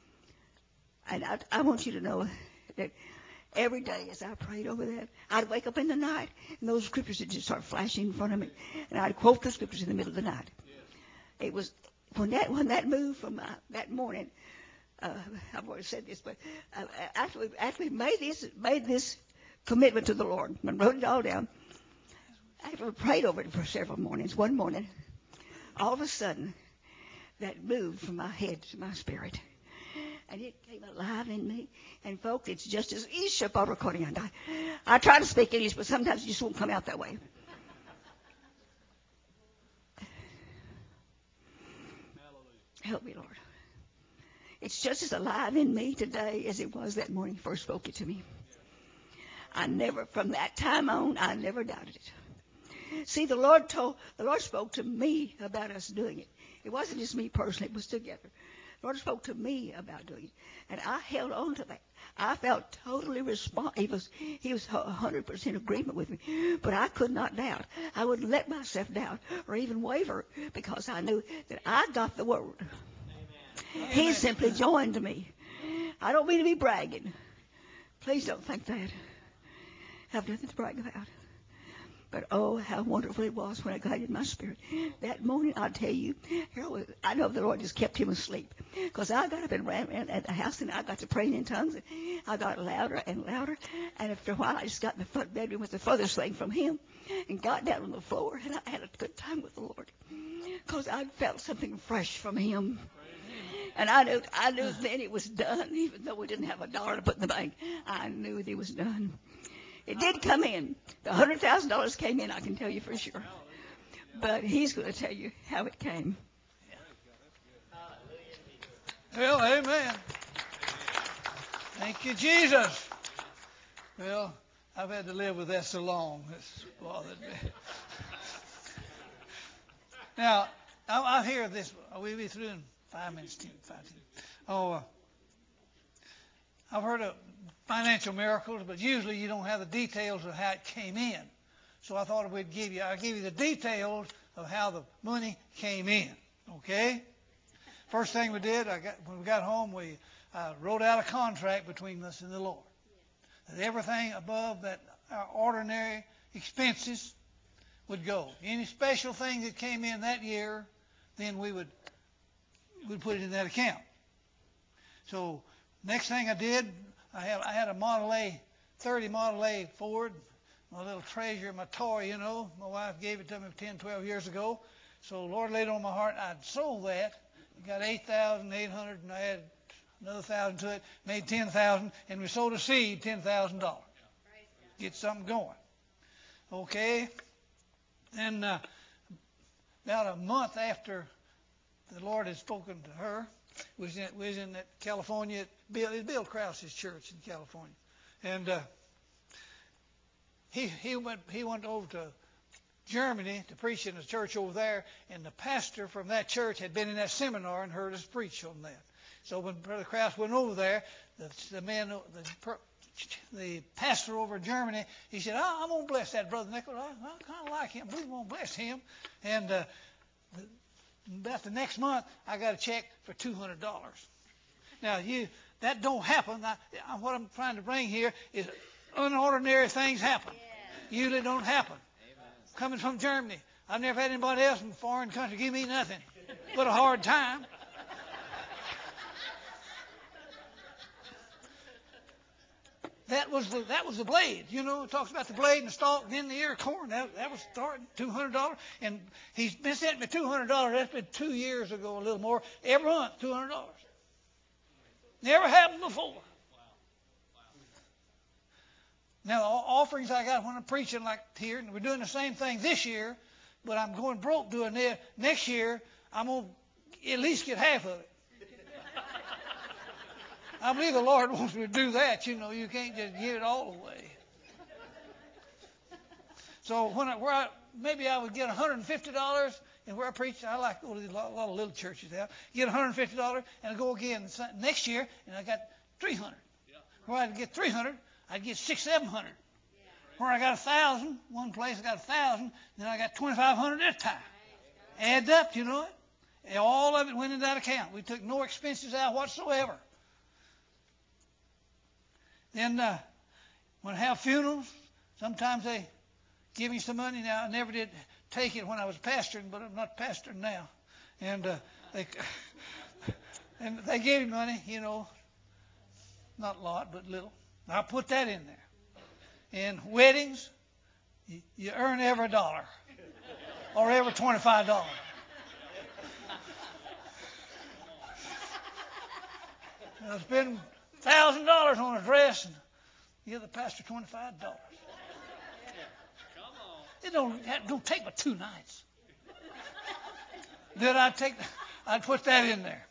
And I, I want you to know that every day as I prayed over that, I'd wake up in the night, and those scriptures would just start flashing in front of me. And I'd quote the scriptures in the middle of the night. It was when that when that moved from my, that morning, uh, I've already said this, but uh, after we after we made this made this commitment to the Lord and wrote it all down, after we prayed over it for several mornings, one morning, all of a sudden, that moved from my head to my spirit. And it came alive in me. And, folks, it's just as easy. I, I try to speak English, but sometimes it just won't come out that way. Help me, Lord. It's just as alive in me today as it was that morning He first spoke it to me. I never, from that time on, I never doubted it. See, the Lord told, the Lord spoke to me about us doing it. It wasn't just me personally, it was together. The Lord spoke to me about doing it, and I held on to that. I felt totally responsible. He was, he was one hundred percent agreement with me, but I could not doubt. I wouldn't let myself doubt or even waver because I knew that I got the word. Amen. He Amen. Simply joined me. I don't mean to be bragging. Please don't think that. I have nothing to brag about. But, oh, how wonderful it was when I got in my spirit. That morning, I'll tell you, I know the Lord just kept him asleep. Because I got up and ran at the house, and I got to praying in tongues. And I got louder and louder. And after a while, I just got in the front bedroom with the furthest thing from him and got down on the floor. And I had a good time with the Lord. because I felt something fresh from him. And I knew, I knew then it was done, even though we didn't have a dollar to put in the bank. I knew it was done. It did come in. The one hundred thousand dollars came in, I can tell you for sure. But he's going to tell you how it came. Well, amen. Thank you, Jesus. Well, I've had to live with that so long. It's bothered me. Now, I, I hear this. We'll be through in five minutes, ten, five, ten. Oh, uh, I've heard of financial miracles, but usually you don't have the details of how it came in. So I thought we'd give you, I'll give you the details of how the money came in. Okay? First thing we did, I got, when we got home, we uh, wrote out a contract between us and the Lord. That everything above that our ordinary expenses would go. Any special thing that came in that year, then we would we'd put it in that account. So next thing I did, I had I had a Model A, thirty Model A Ford, my little treasure, my toy, you know. My wife gave it to me ten, twelve years ago. So the Lord laid it on my heart. I'd sold that. Got eight thousand eight hundred, and I had another thousand to it. Made ten thousand, and we sold a seed ten thousand dollars. Get something going. Okay. Then uh, about a month after the Lord had spoken to her, was in was in that California. Bill, it's Bill Krause's church in California, and uh, he he went he went over to Germany to preach in a church over there, and the pastor from that church had been in that seminar and heard us preach on that. So when Brother Krause went over there, the, the man, the, the pastor over in Germany, he said, oh, I'm going to bless that Brother Nichols. I, I kind of like him. We're going to bless him. And uh, the, about the next month, I got a check for two hundred dollars. Now, you that don't happen. I, what I'm trying to bring here is unordinary things happen. Usually don't happen. Coming from Germany, I've never had anybody else in a foreign country give me nothing but a hard time. That was the that was the blade, you know. It talks about the blade and the stalk and then the ear of corn. That, that was starting two hundred dollars, and he's been sending me two hundred dollars. That's been two years ago, a little more. Every month, two hundred dollars. Never happened before. Now, the offerings I got when I'm preaching like here, and we're doing the same thing this year, but I'm going broke doing it. Next year, I'm going to at least get half of it. I believe the Lord wants me to do that. You know, you can't just give it all away. So when I, where I, maybe I would get one hundred fifty dollars, and where I preach, I like to go to a lot, a lot of little churches now. Get one hundred fifty dollars, and I go again next year, and I got three hundred dollars. Where I'd get three hundred dollars, I'd get six, seven hundred. Where I got a thousand, one place I got a thousand, then I got twenty-five hundred this time. Adds up, you know it. And all of it went into that account. We took no expenses out whatsoever. Then uh, when I have funerals, sometimes they give me some money. Now I never did take it when I was pastoring, but I'm not pastoring now. And uh, they and they gave me money, you know, not a lot, but little. I put that in there. In weddings, you, you earn every dollar or every twenty-five dollars. I spend one thousand dollars on a dress and give the pastor twenty-five dollars. It don't, it don't take but two nights. Then I'd, take, I'd put that in there.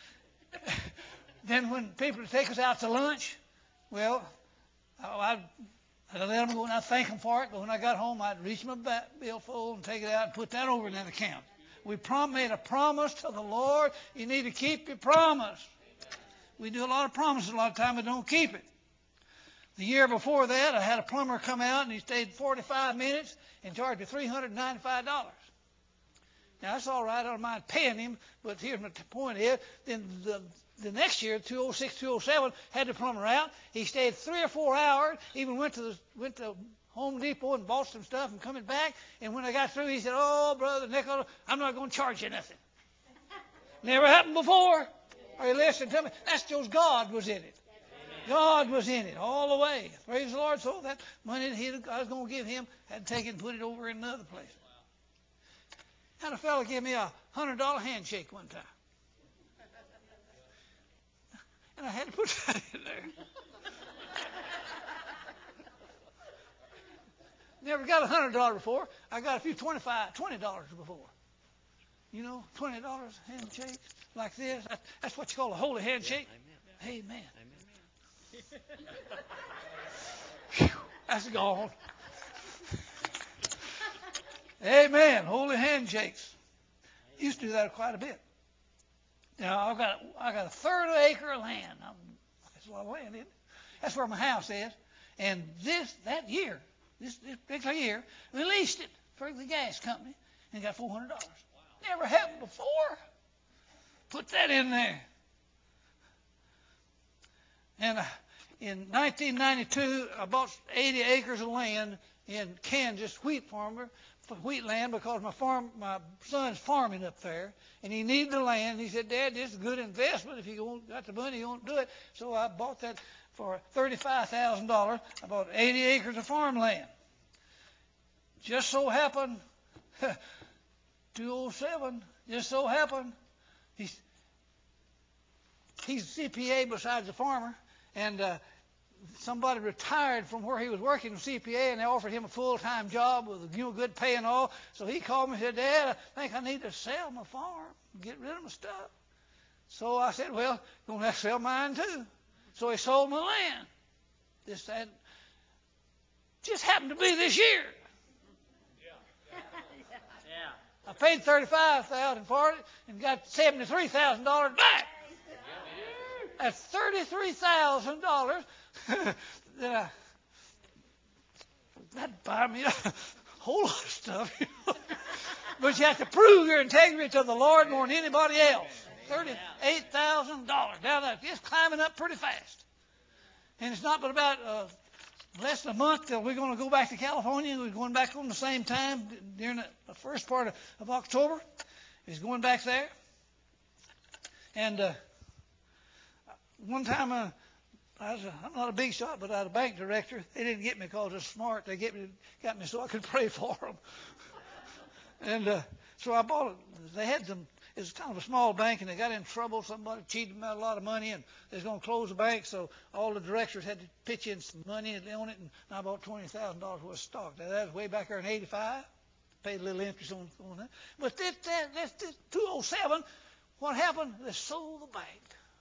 Then when people take us out to lunch, well, I'd, I'd let them go and I'd thank them for it. But when I got home, I'd reach my billfold and take it out and put that over in that account. We prom- made a promise to the Lord. You need to keep your promise. We do a lot of promises a lot of time, but don't keep it. The year before that, I had a plumber come out, and he stayed forty-five minutes and charged me three hundred ninety-five dollars. Now, that's all right. I don't mind paying him, but here's my point is, then the, the next year, two oh six, two oh seven, had the plumber out. He stayed three or four hours, even went to the, went to Home Depot and bought some stuff and coming back. And when I got through, he said, oh, Brother Nichols, I'm not going to charge you nothing. Never happened before. Are you listening to me? That's just God was in it. God was in it all the way. Praise the Lord. So that money that he, I was going to give him, had to take it and put it over in another place. Had a fellow give me a hundred dollar handshake one time, and I had to put that in there. Never got a hundred dollar before. I got a few twenty-five, twenty dollars before. You know, twenty dollars handshake like this. That, that's what you call a holy handshake. Yeah, amen. Amen. Amen. That's gone. Amen. Holy handshakes. Used to do that quite a bit. Now I've got I got a third of an acre of land. I'm, that's a lot of land, isn't it? That's where my house is. And this that year, this, this particular year, released it for the gas company and got four hundred dollars. Wow. Never happened before. Put that in there. And uh, in nineteen ninety-two, I bought eighty acres of land in Kansas, wheat farmer, wheat land, because my farm, my son's farming up there, and he needed the land. He said, "Dad, this is a good investment. If you won't got the money, you won't do it." So I bought that for thirty-five thousand dollars. I bought eighty acres of farmland. Just so happened, two oh seven. Just so happened, he's he's a C P A besides a farmer, and uh, somebody retired from where he was working with C P A, and they offered him a full-time job with, you know, good pay and all. So he called me and said, "Dad, I think I need to sell my farm, get rid of my stuff." So I said, "Well, you're going to have to sell mine too." So he sold my land. This that just happened to be this year. I paid thirty-five thousand dollars for it and got seventy-three thousand dollars back. That's thirty-three thousand dollars that I, that'd buy me a whole lot of stuff. You know? But you have to prove your integrity to the Lord more than anybody else. thirty-eight thousand dollars. Now that's just climbing up pretty fast. And it's not but about uh, less than a month till we're going to go back to California. We're going back on the same time during the, the first part of, of October. He's going back there. And uh, one time, uh, I was a, I'm not a big shot, but I had a bank director. They didn't get me because they're smart. They get me, got me so I could pray for them. And uh, so I bought it. They had them. It was kind of a small bank, and they got in trouble. Somebody cheated them out a lot of money, and they was going to close the bank. So all the directors had to pitch in some money on it, and I bought twenty thousand dollars worth of stock. Now, that was way back there in eighty-five. Paid a little interest on, on that. But this, that, this, this two oh seven, what happened? They sold the bank.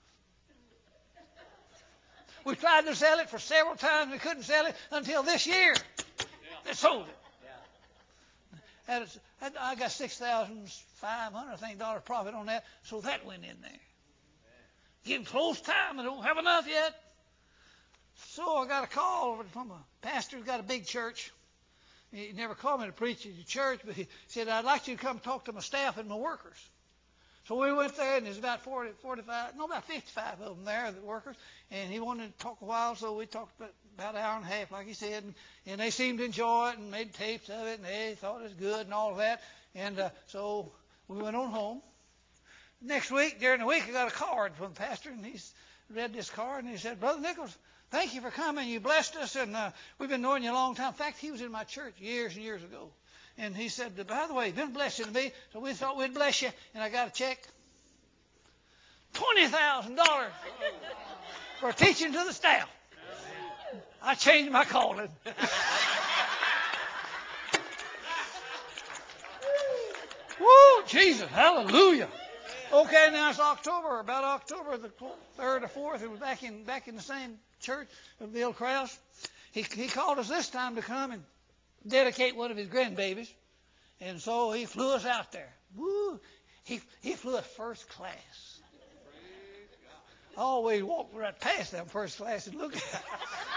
We tried to sell it for several times. We couldn't sell it until this year. They sold it. And I got six thousand five hundred I think dollars profit on that, so that went in there. Getting close time, I don't have enough yet. So I got a call from a pastor who's got a big church. He never called me to preach at the church, but he said, "I'd like you to come talk to my staff and my workers." So we went there, and there's about forty, forty-five, no, about fifty-five of them there, the workers. And he wanted to talk a while, so we talked about, about an hour and a half, like he said. And, and they seemed to enjoy it and made tapes of it, and they thought it was good and all of that. And uh, so we went on home. Next week, during the week, I got a card from the pastor, and he read this card, and he said, "Brother Nichols, thank you for coming. You blessed us, and uh, we've been knowing you a long time." In fact, he was in my church years and years ago. And he said, "By the way, you've been a blessing to me, so we thought we'd bless you." And I got a check, twenty thousand dollars for teaching to the staff. I changed my calling. Woo, Jesus, hallelujah. Okay, now it's October, about October the third or fourth. It was back in back in the same church of Bill Krause. He he called us this time to come and dedicate one of his grandbabies, and so he flew us out there. Woo! He he flew us first class. I always walked right past them first class and looked at them.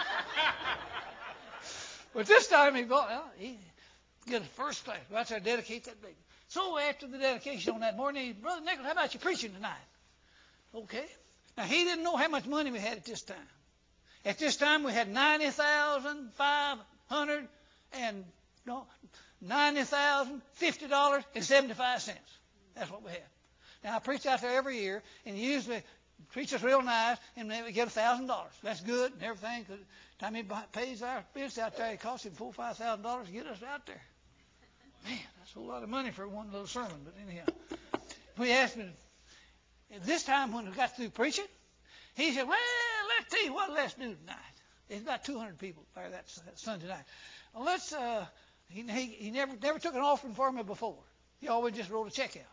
But this time he bought, well, he get a first class. Right there, dedicate that baby. So after the dedication on that morning, he, "Brother Nichols, how about you preaching tonight?" Okay. Now he didn't know how much money we had at this time. At this time we had ninety thousand five hundred and no ninety thousand fifty dollars and seventy five cents. That's what we had. Now I preach out there every year, and he usually treats us real nice, and we get a thousand dollars. That's good and everything. Cause the time he pays our bills out there, it costs him four five thousand dollars to get us out there. Man, that's That's a whole lot of money for one little sermon, but anyhow. We asked him, this time when we got through preaching, he said, well, let's tell you what let's do tonight. There's about two hundred people there that, that Sunday night. Well, let's, uh, he, he, he never never took an offering for me before. He always just wrote a check out.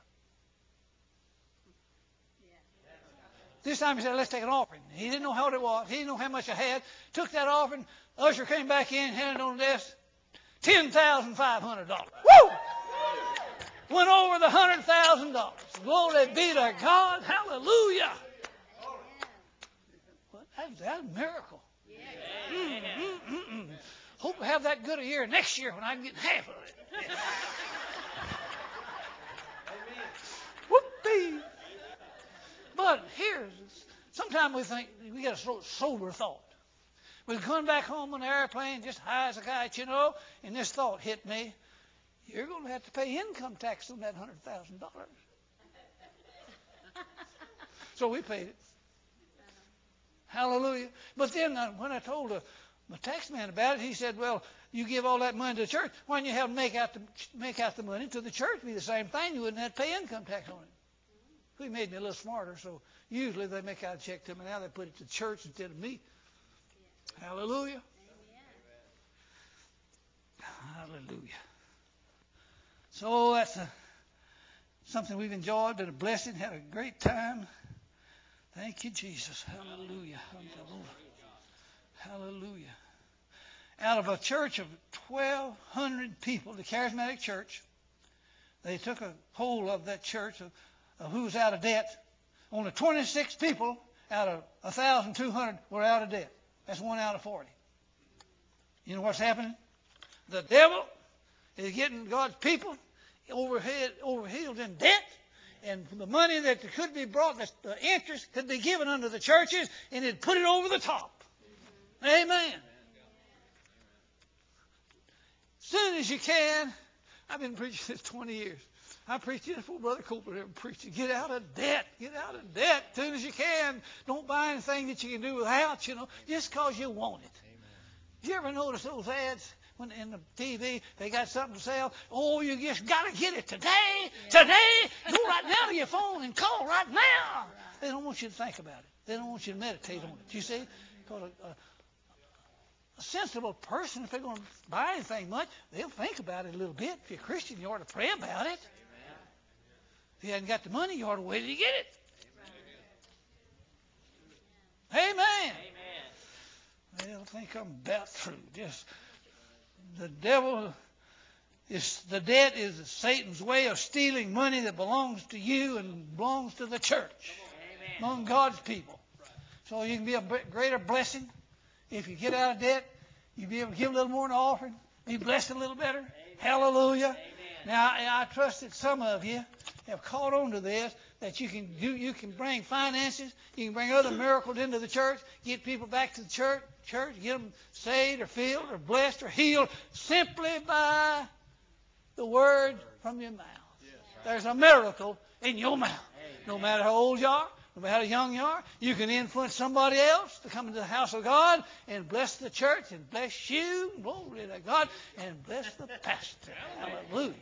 This time he said, let's take an offering. He didn't know how it was. He didn't know how much I had. Took that offering. Usher came back in, handed it on the desk. ten thousand five hundred dollars. Woo! Went over the one hundred thousand dollars. Glory be to God. Hallelujah. Well, that's, that's a miracle. Mm, mm, mm, mm. Hope to have that good a year next year when I can get half of it. Whoopee. But here's, sometimes we think, we get a sober thought. We're coming back home on the airplane just high as a kite, you know, and this thought hit me. You're going to have to pay income tax on that one hundred thousand dollars. So we paid it. Hallelujah. But then uh, when I told uh, my tax man about it, he said, well, you give all that money to the church. Why don't you have them make out the, make out the money to the church? Be the same thing. You wouldn't have to pay income tax on it. He made me a little smarter, so usually they make out a check to me. Now they put it to the church instead of me. Yeah. Hallelujah. Amen. Hallelujah. So that's a, something we've enjoyed, been a blessing, had a great time. Thank you, Jesus. Hallelujah. Hallelujah. Out of a church of twelve hundred people, the charismatic church, they took a poll of that church of, of who's out of debt. Only twenty-six people out of one thousand two hundred were out of debt. That's one out of forty. You know what's happening? The devil is getting God's people overhead, overhealed in debt, and the money that could be brought, the interest could be given unto the churches, and it'd put it over the top. Amen. As soon as you can, I've been preaching this twenty years. I preached it before Brother Copeland ever preached it. Get out of debt. Get out of debt as soon as you can. Don't buy anything that you can do without, you know, just because you want it. Amen. You ever notice those ads when in the T V, they got something to sell? Oh, you just got to get it today. Yeah. Today. Go right now to your phone and call right now. Right. They don't want you to think about it. They don't want you to meditate on it. You see? Because a, a, a sensible person, if they're going to buy anything much, they'll think about it a little bit. If you're a Christian, you ought to pray about it. If you hadn't got the money, you ought to wait till you get it. Amen. Amen. Well, I think I'm about through. Just the devil is the debt is Satan's way of stealing money that belongs to you and belongs to the church, Amen. Among God's people. So you can be a greater blessing if you get out of debt. You'll be able to give a little more in the offering. Be blessed a little better. Amen. Hallelujah. Amen. Now I, I trust that some of you have caught on to this, that you can do, you can bring finances, you can bring other miracles into the church, get people back to the church, church, get them saved or filled or blessed or healed simply by the word from your mouth. There's a miracle in your mouth. No matter how old you are, no matter how young you are, you can influence somebody else to come into the house of God and bless the church and bless you, glory to God, and bless the pastor. Hallelujah.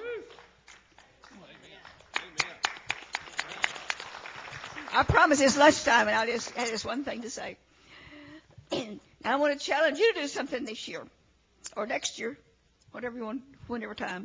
I promise it's lunchtime, and I just had this one thing to say. I want to challenge you to do something this year or next year, whatever you want, whenever time.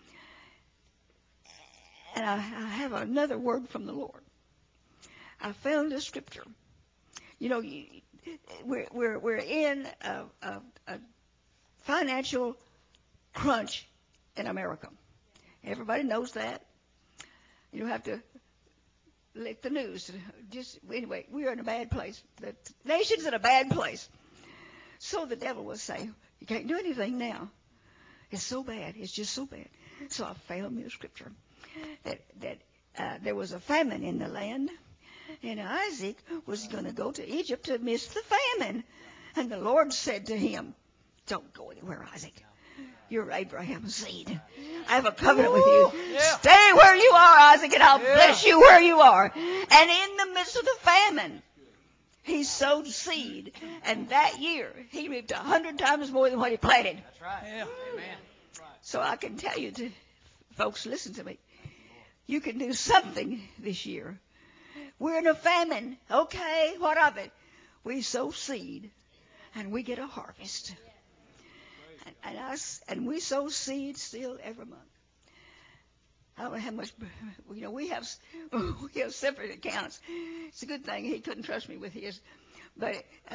And I, I have another word from the Lord. I found a scripture. You know, we're we're we're in a, a, a financial crunch in America. Everybody knows that. You don't have to lick the news. Just anyway, we're in a bad place. The nation's in a bad place. So the devil will say, "You can't do anything now. It's so bad. It's just so bad." So I found me a scripture that that uh, there was a famine in the land, and Isaac was going to go to Egypt to miss the famine. And the Lord said to him, "Don't go anywhere, Isaac. You're Abraham's seed. I have a covenant with you. Yeah. Stay where you are, Isaac, and I'll yeah. bless you where you are." And in the midst of the famine, he sowed seed, and that year he reaped a hundred times more than what he planted. That's right. Yeah. Amen. So I can tell you to folks, listen to me. You can do something this year. We're in a famine. Okay, what of it? We sow seed, and we get a harvest. And, and, us, and we sow seed still every month. I don't know how much, you know, we have we have separate accounts. It's a good thing he couldn't trust me with his. But uh,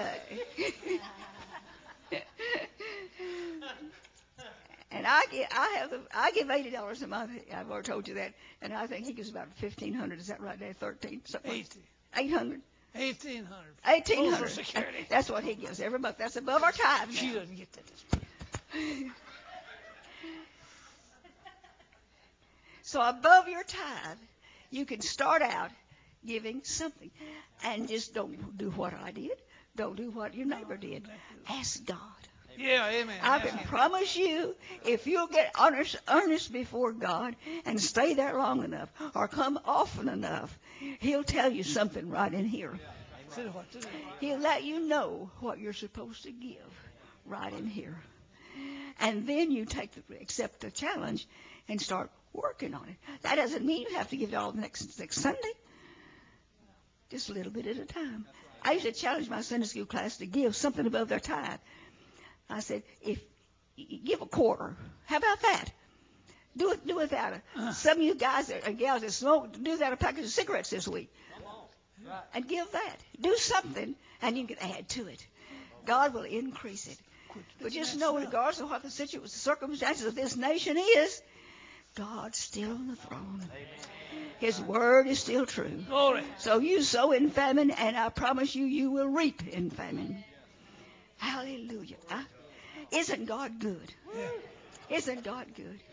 and I give, I have the, I give eighty dollars a month. I've already told you that, and I think he gives about fifteen hundred. Is that right, Dad? Thirteen, something. Eighty. Eight hundred. Eighteen hundred. Eighteen Social hundred. Security. That's what he gives every month. That's above our tithe. She Now. doesn't get that. So above your tithe, you can start out giving something, and just don't do what I did. Don't do what your neighbor did. Ask God. Yeah, amen. I can promise you, if you'll get earnest, earnest before God and stay there long enough or come often enough, He'll tell you something right in here. He'll let you know what you're supposed to give right in here. And then you take the, accept the challenge and start working on it. That doesn't mean you have to give it all next, next Sunday. Just a little bit at a time. I used to challenge my Sunday school class to give something above their tithe. I said, if you give a quarter, how about that? Do it, do it without it. Some of you guys and gals that smoke, do that a package of cigarettes this week. And give that. Do something, and you can add to it. God will increase it. But just know, regardless of what the situ- circumstances of this nation is, God's still on the throne. His word is still true. Glory. So you sow in famine, and I promise you, you will reap in famine. Hallelujah. Huh? Isn't God good? Yeah. Isn't God good?